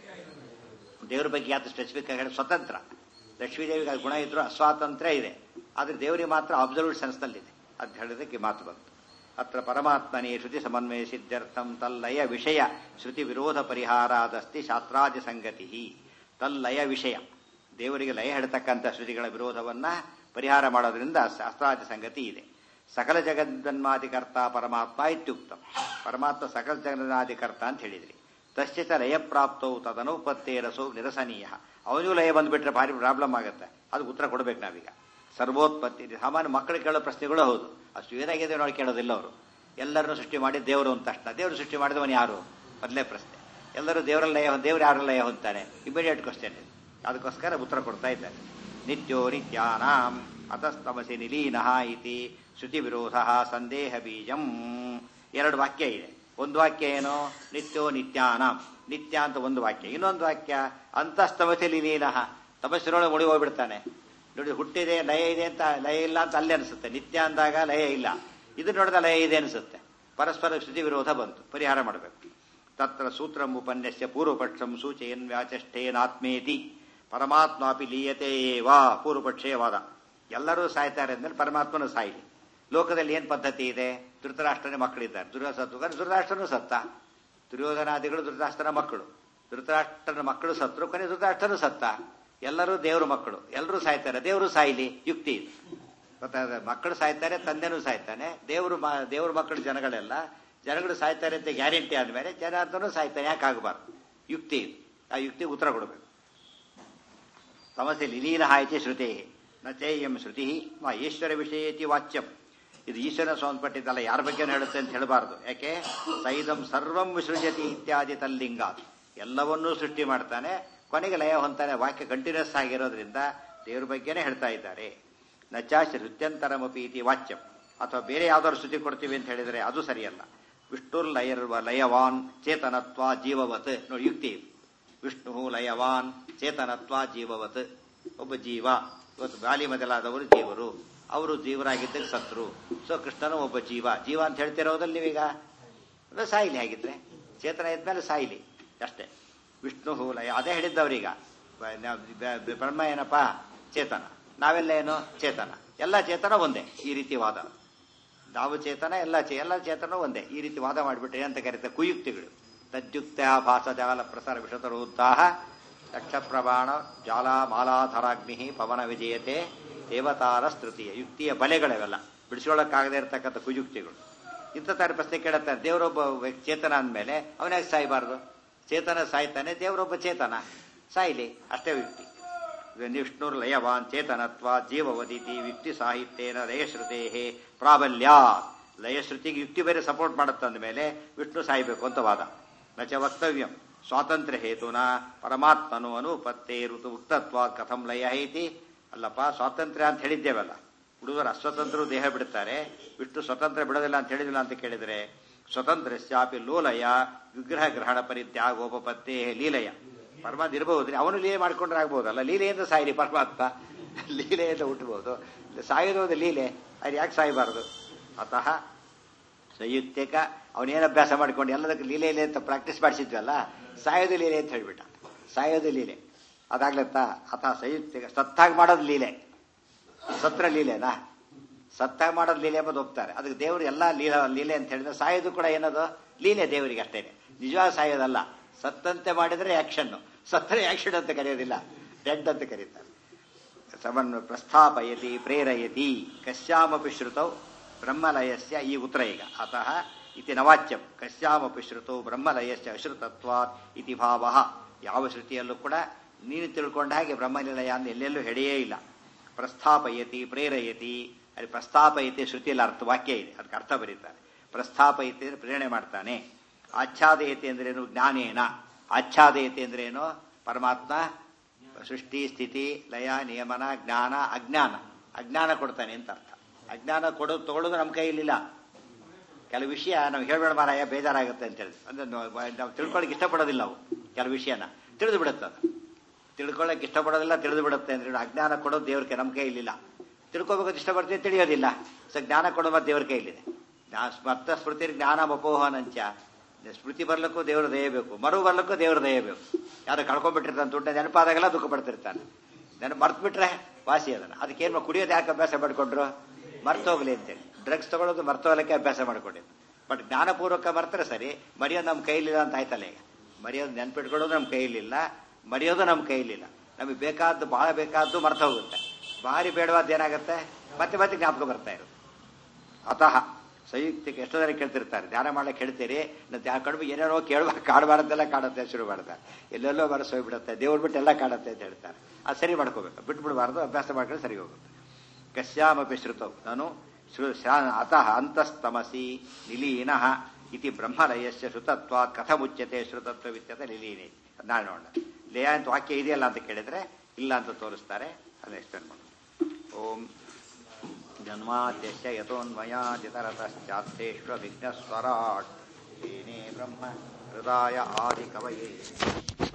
ದೇವ್ರ ಬಗ್ಗೆ ಯಾವ್ದು ಸ್ಪೆಸಿಫಿಕ್ ಆಗಿ ಸ್ವತಂತ್ರ. ಲಕ್ಷ್ಮೀದೇವಿಗೆ ಗುಣ ಇದ್ರು ಅಸ್ವಾತಂತ್ರ್ಯ ಇದೆ, ಆದ್ರೆ ದೇವರಿಗೆ ಮಾತ್ರ ಅಬ್ಸಲ್ಯೂಟ್ ಸೆನ್ಸ್ನಲ್ಲಿದೆ ಅಂತ ಹೇಳಿದಕ್ಕೆ ಮಾತು ಬಂತು. ಅತ್ರ ಪರಮಾತ್ಮನೇ ಶ್ರುತಿ ಸಮನ್ವಯ ಸಿದ್ಧಾರ್ಥಂ ತಲ್ಲಯ ವಿಷಯ ಶ್ರುತಿ ವಿರೋಧ ಪರಿಹಾರಾದಸ್ತಿ ಶಾಸ್ತ್ರಾದಿ ಸಂಗತಿ. ತಲ್ಲಯ ವಿಷಯ, ದೇವರಿಗೆ ಲಯ ಹೇಳ್ತಕ್ಕಂಥ ಶ್ರುತಿಗಳ ವಿರೋಧವನ್ನ ಪರಿಹಾರ ಮಾಡೋದ್ರಿಂದ ಶಾಸ್ತ್ರಾದಿ ಸಂಗತಿ ಇದೆ. ಸಕಲ ಜಗನ್ಮಾದಿಕರ್ತ ಪರಮಾತ್ಮ ಇತ್ಯುಕ್ತ. ಪರಮಾತ್ಮ ಸಕಲ ಜಗನ್ನಾದಿಕರ್ತ ಅಂತ ಹೇಳಿದ್ರಿ. ತಶ್ಚ ಲಯ ಪ್ರಾಪ್ತವು ತದನುಪತ್ತೇ ರಸೋ ನಿರಸನೀಯ. ಅವನಿಗೂ ಲಯ ಬಂದ್ಬಿಟ್ರೆ ಭಾರಿ ಪ್ರಾಬ್ಲಮ್ ಆಗುತ್ತೆ. ಅದಕ್ಕೆ ಉತ್ತರ ಕೊಡ್ಬೇಕು ನಾವೀಗ. ಸರ್ವೋತ್ಪತ್ತಿ. ಸಾಮಾನ್ಯ ಮಕ್ಕಳು ಕೇಳೋ ಪ್ರಶ್ನೆಗಳು ಹೌದು. ಅಷ್ಟು ಏನಾಗಿದೆ ನೋಡಿ ಕೇಳೋದಿಲ್ಲ ಅವರು. ಎಲ್ಲರನ್ನೂ ಸೃಷ್ಟಿ ಮಾಡಿ ದೇವರು ಅಂತ ತಕ್ಷಣ ದೇವರು ಸೃಷ್ಟಿ ಮಾಡಿದವನು ಯಾರು? ಮೊದಲೇ ಪ್ರಶ್ನೆ. ಎಲ್ಲರೂ ದೇವರಲ್ಲಿ ಲಯ, ದೇವರು ಯಾರು ಲಯ ಹೊಂತಾನೆ? Immediate question. ಅದಕ್ಕೋಸ್ಕರ ಉತ್ತರ ಕೊಡ್ತಾ ಇದ್ದಾರೆ. ನಿತ್ಯೋ ನಿತ್ಯಾನಾಂ ಅತಸ್ತಮಸಿ ನಿಲೀನಃ ಇತಿ ಶ್ರುತಿ ವಿರೋಧ ಸಂದೇಹ ಬೀಜಂ. ಎರಡು ವಾಕ್ಯ ಇದೆ. ಒಂದು ವಾಕ್ಯ ಏನು? ನಿತ್ಯೋ ನಿತ್ಯಾನಾಂ, ನಿತ್ಯ ಅಂತ ಒಂದು ವಾಕ್ಯ. ಇನ್ನೊಂದು ವಾಕ್ಯ ಅಂತಸ್ತಮಸಿ ನಿಲೀನಃ, ತಪಸ್ಸಿನೊಳಗೆ ಮುಳಿ ಹೋಗ್ಬಿಡ್ತಾನೆ. ನೋಡಿ, ಹುಟ್ಟಿದೆ ಲಯ ಇದೆ ಅಂತ, ಲಯ ಇಲ್ಲ ಅಂತ ಅಲ್ಲಿ ಅನಿಸುತ್ತೆ. ನಿತ್ಯ ಅಂದಾಗ ಲಯ ಇಲ್ಲ, ಇದು ನೋಡಿದ ಲಯ ಇದೆ ಅನಿಸುತ್ತೆ. ಪರಸ್ಪರ ಶ್ರುತಿ ವಿರೋಧ ಬಂತು, ಪರಿಹಾರ ಮಾಡಬೇಕು. ತತ್ರ ಸೂತ್ರಂ ಉಪನ್ಯಸ್ಯ ಪೂರ್ವಪಕ್ಷಂ ಸೂಚಯನ್ ವ್ಯಾಚಷ್ಟೇನಾತ್ಮೇತಿ ಪರಮಾತ್ಮಾಪಿ ಲೀಯತೆ ವಾ. ಪೂರ್ವಪಕ್ಷೇ ವಾದ. ಎಲ್ಲರೂ ಸಾಯ್ತಾರೆ ಅಂದ್ಮೇಲೆ ಪರಮಾತ್ಮನು ಸಾಯಿಲಿ. ಲೋಕದಲ್ಲಿ ಏನ್ ಪದ್ಧತಿ ಇದೆ? ಧೃತರಾಷ್ಟ್ರನೇ ಮಕ್ಕಳಿದ್ದಾರೆ. ಧೃತರಾಷ್ಟ್ರನು ಸತ್ತ. ದುರ್ಯೋಧನಾದಿಗಳು ಧೃತರಾಷ್ಟ್ರನ ಮಕ್ಕಳು. ಧೃತರಾಷ್ಟ್ರನ ಮಕ್ಕಳು ಸತ್ರು, ಕೊನೆ ಧೃತರಾಷ್ಟ್ರನು ಸತ್ತ. ಎಲ್ಲರೂ ದೇವ್ರ ಮಕ್ಕಳು, ಎಲ್ಲರೂ ಸಾಯ್ತಾರೆ. ದೇವರು ಸಾಯಿಲಿ, ಯುಕ್ತಿ ಇದು. ಗೊತ್ತಾಗ, ಮಕ್ಕಳು ಸಾಯ್ತಾರೆ, ತಂದೆನೂ ಸಾಯ್ತಾನೆ. ದೇವ್ರ ಮಕ್ಕಳು ಜನಗಳು ಸಾಯ್ತಾರೆ ಅಂತ ಗ್ಯಾರಂಟಿ ಆದ್ಮೇಲೆ ಜನ ಅಂತನೂ ಸಾಯ್ತಾನೆ, ಯಾಕೆ ಆಗಬಾರ್ದು? ಯುಕ್ತಿ ಇದು. ಆ ಯುಕ್ತಿ ಉತ್ತರ ಕೊಡಬೇಕು. ಸಮಸ್ಯೆ ಲೀಲೀನ ಹಾಯ್ತಿ ಶ್ರುತಿ ನ ಚೇಯಂ ಶ್ರುತಿ ಈಶ್ವರ ವಿಷಯತಿ ವಾಚ್ಯಂ. ಇದು ಈಶ್ವರನ ಸಂಬಂಧಪಟ್ಟಿದ್ದಲ್ಲ, ಯಾರ ಬಗ್ಗೆ ಹೇಳುತ್ತೆ ಅಂತ ಹೇಳಬಾರ್ದು. ಯಾಕೆ? ಸೈದಂ ಸರ್ವಂ ವಿಸೃಜತಿ ಇತ್ಯಾದಿ ತಲ್ಲಿಂಗ. ಎಲ್ಲವನ್ನೂ ಸೃಷ್ಟಿ ಮಾಡ್ತಾನೆ, ಕೊನೆಗೆ ಲಯ ಹೊಂತಾನೆ. ವಾಕ್ಯ ಕಂಟಿನ್ಯೂಸ್ ಆಗಿರೋದ್ರಿಂದ ದೇವ್ರ ಬಗ್ಗೆನೇ ಹೇಳ್ತಾ ಇದ್ದಾರೆ. ನಚಾಶ ಶ್ರುತ್ಯಂತರಮಪಿ ಇತಿ ವಾಚ್ಯಂ. ಅಥವಾ ಬೇರೆ ಯಾವ್ದಾದ್ರು ಶ್ರುತಿ ಕೊಡ್ತೀವಿ ಅಂತ ಹೇಳಿದ್ರೆ ಅದು ಸರಿಯಲ್ಲ. ವಿಷ್ಣುರ್ ಲಯವಾನ್ ಚೇತನತ್ವ ಜೀವವತ್. ನೋಡಿ ಯುಕ್ತಿ. ವಿಷ್ಣು ಲಯವಾನ್ ಚೇತನತ್ವ ಜೀವವತ್. ಒಬ್ಬ ಜೀವ. ಇವತ್ತು ಗಾಲಿ ಮೊದಲಾದವರು ಜೀವರು, ಅವರು ಜೀವರಾಗಿದ್ದಾಗ ಸತ್ರು. ಸೊ ಕೃಷ್ಣನು ಒಬ್ಬ ಜೀವ. ಜೀವ ಅಂತ ಹೇಳ್ತಿರೋದಲ್ಲಿ ನೀವೀಗ ಸಾಯಿಲಿ. ಆಗಿದ್ರೆ ಚೇತನ ಇದ್ಮೇಲೆ ಸಾಯಿಲಿ ಅಷ್ಟೇ. ವಿಷ್ಣು ಲಯ ಅದೇ ಹೇಳಿದ್ದವ್ರೀಗ. ಬ್ರಹ್ಮ ಏನಪ್ಪಾ? ಚೇತನ. ನಾವೆಲ್ಲ ಏನು? ಚೇತನ. ಎಲ್ಲ ಚೇತನ ಒಂದೇ. ಈ ರೀತಿ ವಾದ. ನಾವು ಚೇತನ, ಎಲ್ಲ ಚೇತನ ಒಂದೇ. ಈ ರೀತಿ ವಾದ ಮಾಡಿಬಿಟ್ರೆ ಅಂತ ಕರೀತಾರೆ ಕುಯುಕ್ತಿಗಳು. ತದ್ಯುಕ್ತ ಭಾಸ ಜಾಲ ಪ್ರಸಾರ ವಿಷತರೋತ್ಸಾಹ ದಕ್ಷ ಪ್ರಮಾಣ ಜಾಲ ಮಾಲಾಧರಾಗ್ನಿ ಪವನ ವಿಜಯತೆ ದೇವತಾರ ಸ್ತೃತಿಯ. ಯುಕ್ತಿಯ ಬಲೆಗಳವೆಲ್ಲ ಬಿಡಿಸ್ಕೊಳ್ಳೋಕ್ಕಾಗದೇ ಇರತಕ್ಕಂಥ ಕುಯುಕ್ತಿಗಳು. ಇಂಥ ತರ ಪ್ರಶ್ನೆ ಕೇಳುತ್ತಾರೆ. ದೇವರೊಬ್ಬ ಚೇತನ ಅಂದಮೇಲೆ ಅವನಾಗ ಸಾಯಬಾರ್ದು. ಚೇತನ ಸಾಯ್ತಾನೆ, ದೇವರೊಬ್ಬ ಚೇತನ, ಸಾಯಿಲಿ ಅಷ್ಟೇ ಯುಕ್ತಿ. ವಿಷ್ಣುರ್ ಲಯವಾನ್ ಚೇತನತ್ವ ಜೀವವದಿತಿ ಯುಕ್ತಿ ಸಾಹಿತ್ಯೇನ ಲಯಶ್ರುತೇ ಪ್ರಾಬಲ್ಯ. ಲಯಶ್ರುತಿಗೆ ಯುಕ್ತಿ ಬೇರೆ ಸಪೋರ್ಟ್ ಮಾಡುತ್ತಂದ ಮೇಲೆ ವಿಷ್ಣು ಸಾಯಬೇಕು ಅಂತ ವಾದ. ನಚ ವಕ್ತವ್ಯಂ ಸ್ವಾತಂತ್ರ್ಯ ಹೇತುನ ಪರಮಾತ್ಮನು ಅನುಪತ್ತೇ ಋತು ಉಕ್ತತ್ವ ಕಥಂ ಲಯ ಐತಿ. ಅಲ್ಲಪ್ಪ, ಸ್ವಾತಂತ್ರ್ಯ ಅಂತ ಹೇಳಿದ್ದೇವಲ್ಲ, ಹುಡುಗರು ಅಸ್ವತಂತ್ರರು ದೇಹ ಬಿಡುತ್ತಾರೆ, ವಿಷ್ಣು ಸ್ವತಂತ್ರ ಬಿಡೋದಿಲ್ಲ ಅಂತ ಹೇಳಿದಿಲ್ಲ ಅಂತ ಕೇಳಿದರೆ, ಸ್ವತಂತ್ರಶ್ಚಾಪಿ ಲೋಲಯ ವಿಗ್ರಹ ಗ್ರಹಣ ಪರಿತ್ಯಾಗೋಪತ್ತೇ ಲೀಲಯ. ಪರಮಾತ್ಮ ಇರಬಹುದ್ರಿ, ಅವನು ಲೀಲೆ ಮಾಡ್ಕೊಂಡ್ರೆ ಆಗ್ಬಹುದಲ್ಲ. ಲೀಲೆಯಿಂದ ಸಾಯಿರಿ ಪರಮಾತ್ಮ, ಲೀಲೆಯಿಂದ ಹುಟ್ಟಬಹುದು. ಸಾಯೋದು ಲೀಲೆ, ಅದು ಯಾಕೆ ಸಾಯಬಾರದು? ಅತಃ ಸಂಯುಕ್ತಿಕ ಅವನೇನು ಅಭ್ಯಾಸ ಮಾಡ್ಕೊಂಡು ಎಲ್ಲದಕ್ಕೆ ಲೀಲೆ ಅಂತ ಪ್ರಾಕ್ಟೀಸ್ ಮಾಡಿಸಿದ್ವಲ್ಲ, ಸಾಯೋದು ಲೀಲೆ ಅಂತ ಹೇಳ್ಬಿಟ್ಟ. ಸಾಯೋದು ಲೀಲೆ ಅದಾಗ್ಲತ್ತಾ? ಅಥವಾ ಸಂಯುಕ್ತಿಕ ಸತ್ತಾಗಿ ಮಾಡೋದು ಲೀಲೆ. ಸತ್ರ ಲೀಲೆನಾ? ಸತ್ತಾಗಿ ಮಾಡೋದು ಲೀಲೆ ಎಂಬುದು ಹೋಗ್ತಾರೆ. ಅದಕ್ಕೆ ದೇವರು ಎಲ್ಲ ಲೀಲೆ ಅಂತ ಹೇಳಿದ್ರೆ ಸಾಯೋದು ಕೂಡ ಏನದು? ಲೀಲೆ ದೇವರಿಗೆ ಅಷ್ಟೇನೆ. ನಿಜವಾದ ಸಾಯೋದಲ್ಲ. ಸತ್ತಂತೆ ಮಾಡಿದ್ರೆ ಆಕ್ಷನ್, ಸತ್ತರೆ ಆಕ್ಷನ್ ಅಂತ ಕರೆಯೋದಿಲ್ಲ, ಡೆಡ್ ಅಂತ ಕರೀತಾರೆ. ಸಮನ್ ಪ್ರಸ್ಥಾಪಯತಿ ಪ್ರೇರಯತಿ ಕಶ್ಯಾಮಪಿ ಶ್ರುತೌ ಬ್ರಹ್ಮಲಯಸ್ಯ. ಈ ಉತ್ತರ ಈಗ. ಅತಃ ಇತಿ ನವಾಚ್ಯಂ ಕಶ್ಯಾಮಪಿ ಶ್ರುತೌ ಬ್ರಹ್ಮಲಯಸ್ಯ ಅಶ್ರುತತ್ವಾತ್ ಇತಿ ಭಾವ. ಯಾವ ಶ್ರುತಿಯಲ್ಲೂ ಕೂಡ ನೀನು ತಿಳ್ಕೊಂಡ ಹಾಗೆ ಬ್ರಹ್ಮನಿಲಯ ಅಂತ ಎಲ್ಲೆಲ್ಲೂ ಹೆಡೆಯೇ ಇಲ್ಲ. ಪ್ರಸ್ಥಾಪಯತಿ ಪ್ರೇರಯತಿ, ಅಲ್ಲಿ ಪ್ರಸ್ಥಾಪಯತಿ ಶ್ರುತಿಯಲ್ಲಿ ಅರ್ಥ ವಾಕ್ಯ ಇದೆ, ಅದಕ್ಕೆ ಅರ್ಥ ಬರೀತಾರೆ. ಪ್ರಸ್ಥಾಪಯತಿ ಅಂದ್ರೆ ಪ್ರೇರಣೆ ಮಾಡ್ತಾನೆ. ಆಚ್ಛಾದಯತೆ ಅಂದ್ರೇನು? ಜ್ಞಾನೇನ. ಆಚ್ಛಾದಯತೆ ಅಂದ್ರೇನು? ಪರಮಾತ್ಮ ಸೃಷ್ಟಿ ಸ್ಥಿತಿ ಲಯ ನಿಯಮನ ಜ್ಞಾನ ಅಜ್ಞಾನ. ಅಜ್ಞಾನ ಕೊಡ್ತಾನೆ ಅಂತ ಅರ್ಥ. ಅಜ್ಞಾನ ತಗೊಳ್ಳೋದು ನಮ್ಮ ಕೈಯಲ್ಲಿಲ್ಲ. ಕೆಲವು ವಿಷಯ ನಾವು ಹೇಳ್ಬೇಡ ಮಾರಾಯ ಬೇಜಾರಾಗುತ್ತೆ ಅಂತ ಹೇಳಿ ಅಂದ್ರೆ ನಾವು ತಿಳ್ಕೊಳ್ಳೋಕೆ ಇಷ್ಟಪಡೋದಿಲ್ಲ. ಅವು ಕೆಲವು ವಿಷಯನ ತಿಳಿದು ಬಿಡುತ್ತೆ. ಅದು ತಿಳ್ಕೊಳ್ಳೋಕೆ ಇಷ್ಟಪಡೋದಿಲ್ಲ, ತಿಳಿದು ಬಿಡುತ್ತೆ ಅಂದ್ರೆ ಅಜ್ಞಾನ ಕೊಡೋದು ದೇವ್ರಿಗೆ ನಮ್ಮ ಕೈಯಲ್ಲಿಲ್ಲ. ತಿಳ್ಕೊಬೇಕಂತ ಇಷ್ಟಪಡ್ತೀವಿ, ತಿಳಿಯೋದಿಲ್ಲ. ಸೊ ಜ್ಞಾನ ಕೊಡೋದು ದೇವ್ರ ಕೈಯಲ್ಲಿದೆ. ಸ್ಮರ್ಥ ಸ್ಮೃತಿ ಜ್ಞಾನ ಮಪೋಹನಂಚ. ಸ್ಮೃತಿ ಬರ್ಲಿಕ್ಕೂ ದೇವ್ರ ದಯಬೇಕು, ಮರು ಬರ್ಲಿಕ್ಕೂ ದೇವ್ರ ದಯಬೇಕು. ಯಾರು ಕಳ್ಕೊಂಡ್ಬಿಟ್ಟಿರ್ತಾನೆ, ದುಡ್ಡ ನೆನಪಾದಾಗೆಲ್ಲ ದುಃಖ ಪಡ್ತಿರ್ತಾನೆ. ಮರ್ತು ಬಿಟ್ರೆ ವಾಸಿ ಅದನ್ನ. ಅದಕ್ಕೇನು ಕುಡಿಯೋದು ಯಾಕೆ ಅಭ್ಯಾಸ ಮಾಡ್ಕೊಂಡ್ರು? ಮರ್ತೋಗ್ಲಿ ಅಂತೇಳಿ. ಡ್ರಗ್ಸ್ ತಗೊಳ್ಳೋದು ಮರ್ತೋಗ್ಲಿಕ್ಕೆ ಅಭ್ಯಾಸ ಮಾಡ್ಕೊಂಡಿದ್ದು. ಬಟ್ ಜ್ಞಾನಪೂರ್ವಕ ಮರ್ತರೆ ಸರಿ, ಮರೆಯೋದು ನಮ್ಮ ಕೈಲಿಲ್ಲ ಅಂತ ಆಯ್ತಲ್ಲ. ಈಗ ಮರೆಯೋದು ನೆನ್ಪಿಟ್ಕೊಳ್ಳೋದು ನಮ್ಮ ಕೈಲಿಲ್ಲ, ಮರೆಯೋದು ನಮ್ಮ ಕೈಲಿಲ್ಲ. ನಮಗೆ ಬೇಕಾದ್ದು ಬಹಳ ಬೇಕಾದ್ದು ಮರ್ತ ಹೋಗುತ್ತೆ. ಭಾರಿ ಬೇಡವಾದ ಏನಾಗುತ್ತೆ? ಮತ್ತೆ ಮತ್ತೆ ಜ್ಞಾಪಕ ಬರ್ತಾ ಇರೋದು. ಅತಃ ಸಂಯುಕ್ತಿಗೆ ಎಷ್ಟೋ ಜನ ಕೇಳ್ತಿರ್ತಾರೆ, ಧ್ಯಾನ ಮಾಡ್ಲಿಕ್ಕೆ ಹೇಳ್ತೀರಿ, ಕಡಿಮೆ ಏನೇನೋ ಕೇಳುವಾಗ ಕಾಡಬಾರದೆಲ್ಲ ಕಾಡುತ್ತೆ ಶುರು ಮಾಡ್ತಾರೆ. ಎಲ್ಲೆಲ್ಲೋ ಬರಸೋಗ್ಬಿಡುತ್ತೆ, ದೇವ್ರು ಬಿಟ್ಟು ಎಲ್ಲ ಕಾಡುತ್ತೆ ಅಂತ ಹೇಳ್ತಾರೆ. ಅದು ಸರಿ ಮಾಡ್ಕೋಬೇಕು, ಬಿಟ್ಟು ಬಿಡಬಾರ್ದು, ಅಭ್ಯಾಸ ಮಾಡ್ಕೊಂಡು ಸರಿ ಹೋಗುತ್ತೆ. ಕಸ್ಯಾಮಪಿ ಶ್ರುತೌ ನಾನು ಅತಃ ಅಂತಸ್ತಮಸಿ ನಿಲೀನಃ ಇತಿ ಬ್ರಹ್ಮಲಯಸ್ಯ ಶ್ರುತತ್ವಾತ್ ಕಥಮುಚ್ಯತೆ ಶ್ರುತತ್ವವಿತ್ಯತೆ ನಿಲೀನೆ. ನಾಳೆ ನೋಡೋಣ. ಲಯ ಅಂತ ವಾಕ್ಯ ಇದೆಯಲ್ಲ ಅಂತ ಕೇಳಿದ್ರೆ ಇಲ್ಲ ಅಂತ ತೋರಿಸ್ತಾರೆ. ಅದನ್ನ ಎಕ್ಸ್ಪ್ಲೇನ್ ಮಾಡೋಣ. ಓಂ ಜನ್ಮಾದ್ಯಸ್ಯ ಯತೋನ್ಮಯಾದಿತರತಶ್ಚಾತ್ತೇಷ್ವ ವಿಘ್ನಸ್ವರಾಟ್ ತೇನೇ ಬ್ರಹ್ಮ ಹೃದಯ ಆದಿ ಕವಯೇ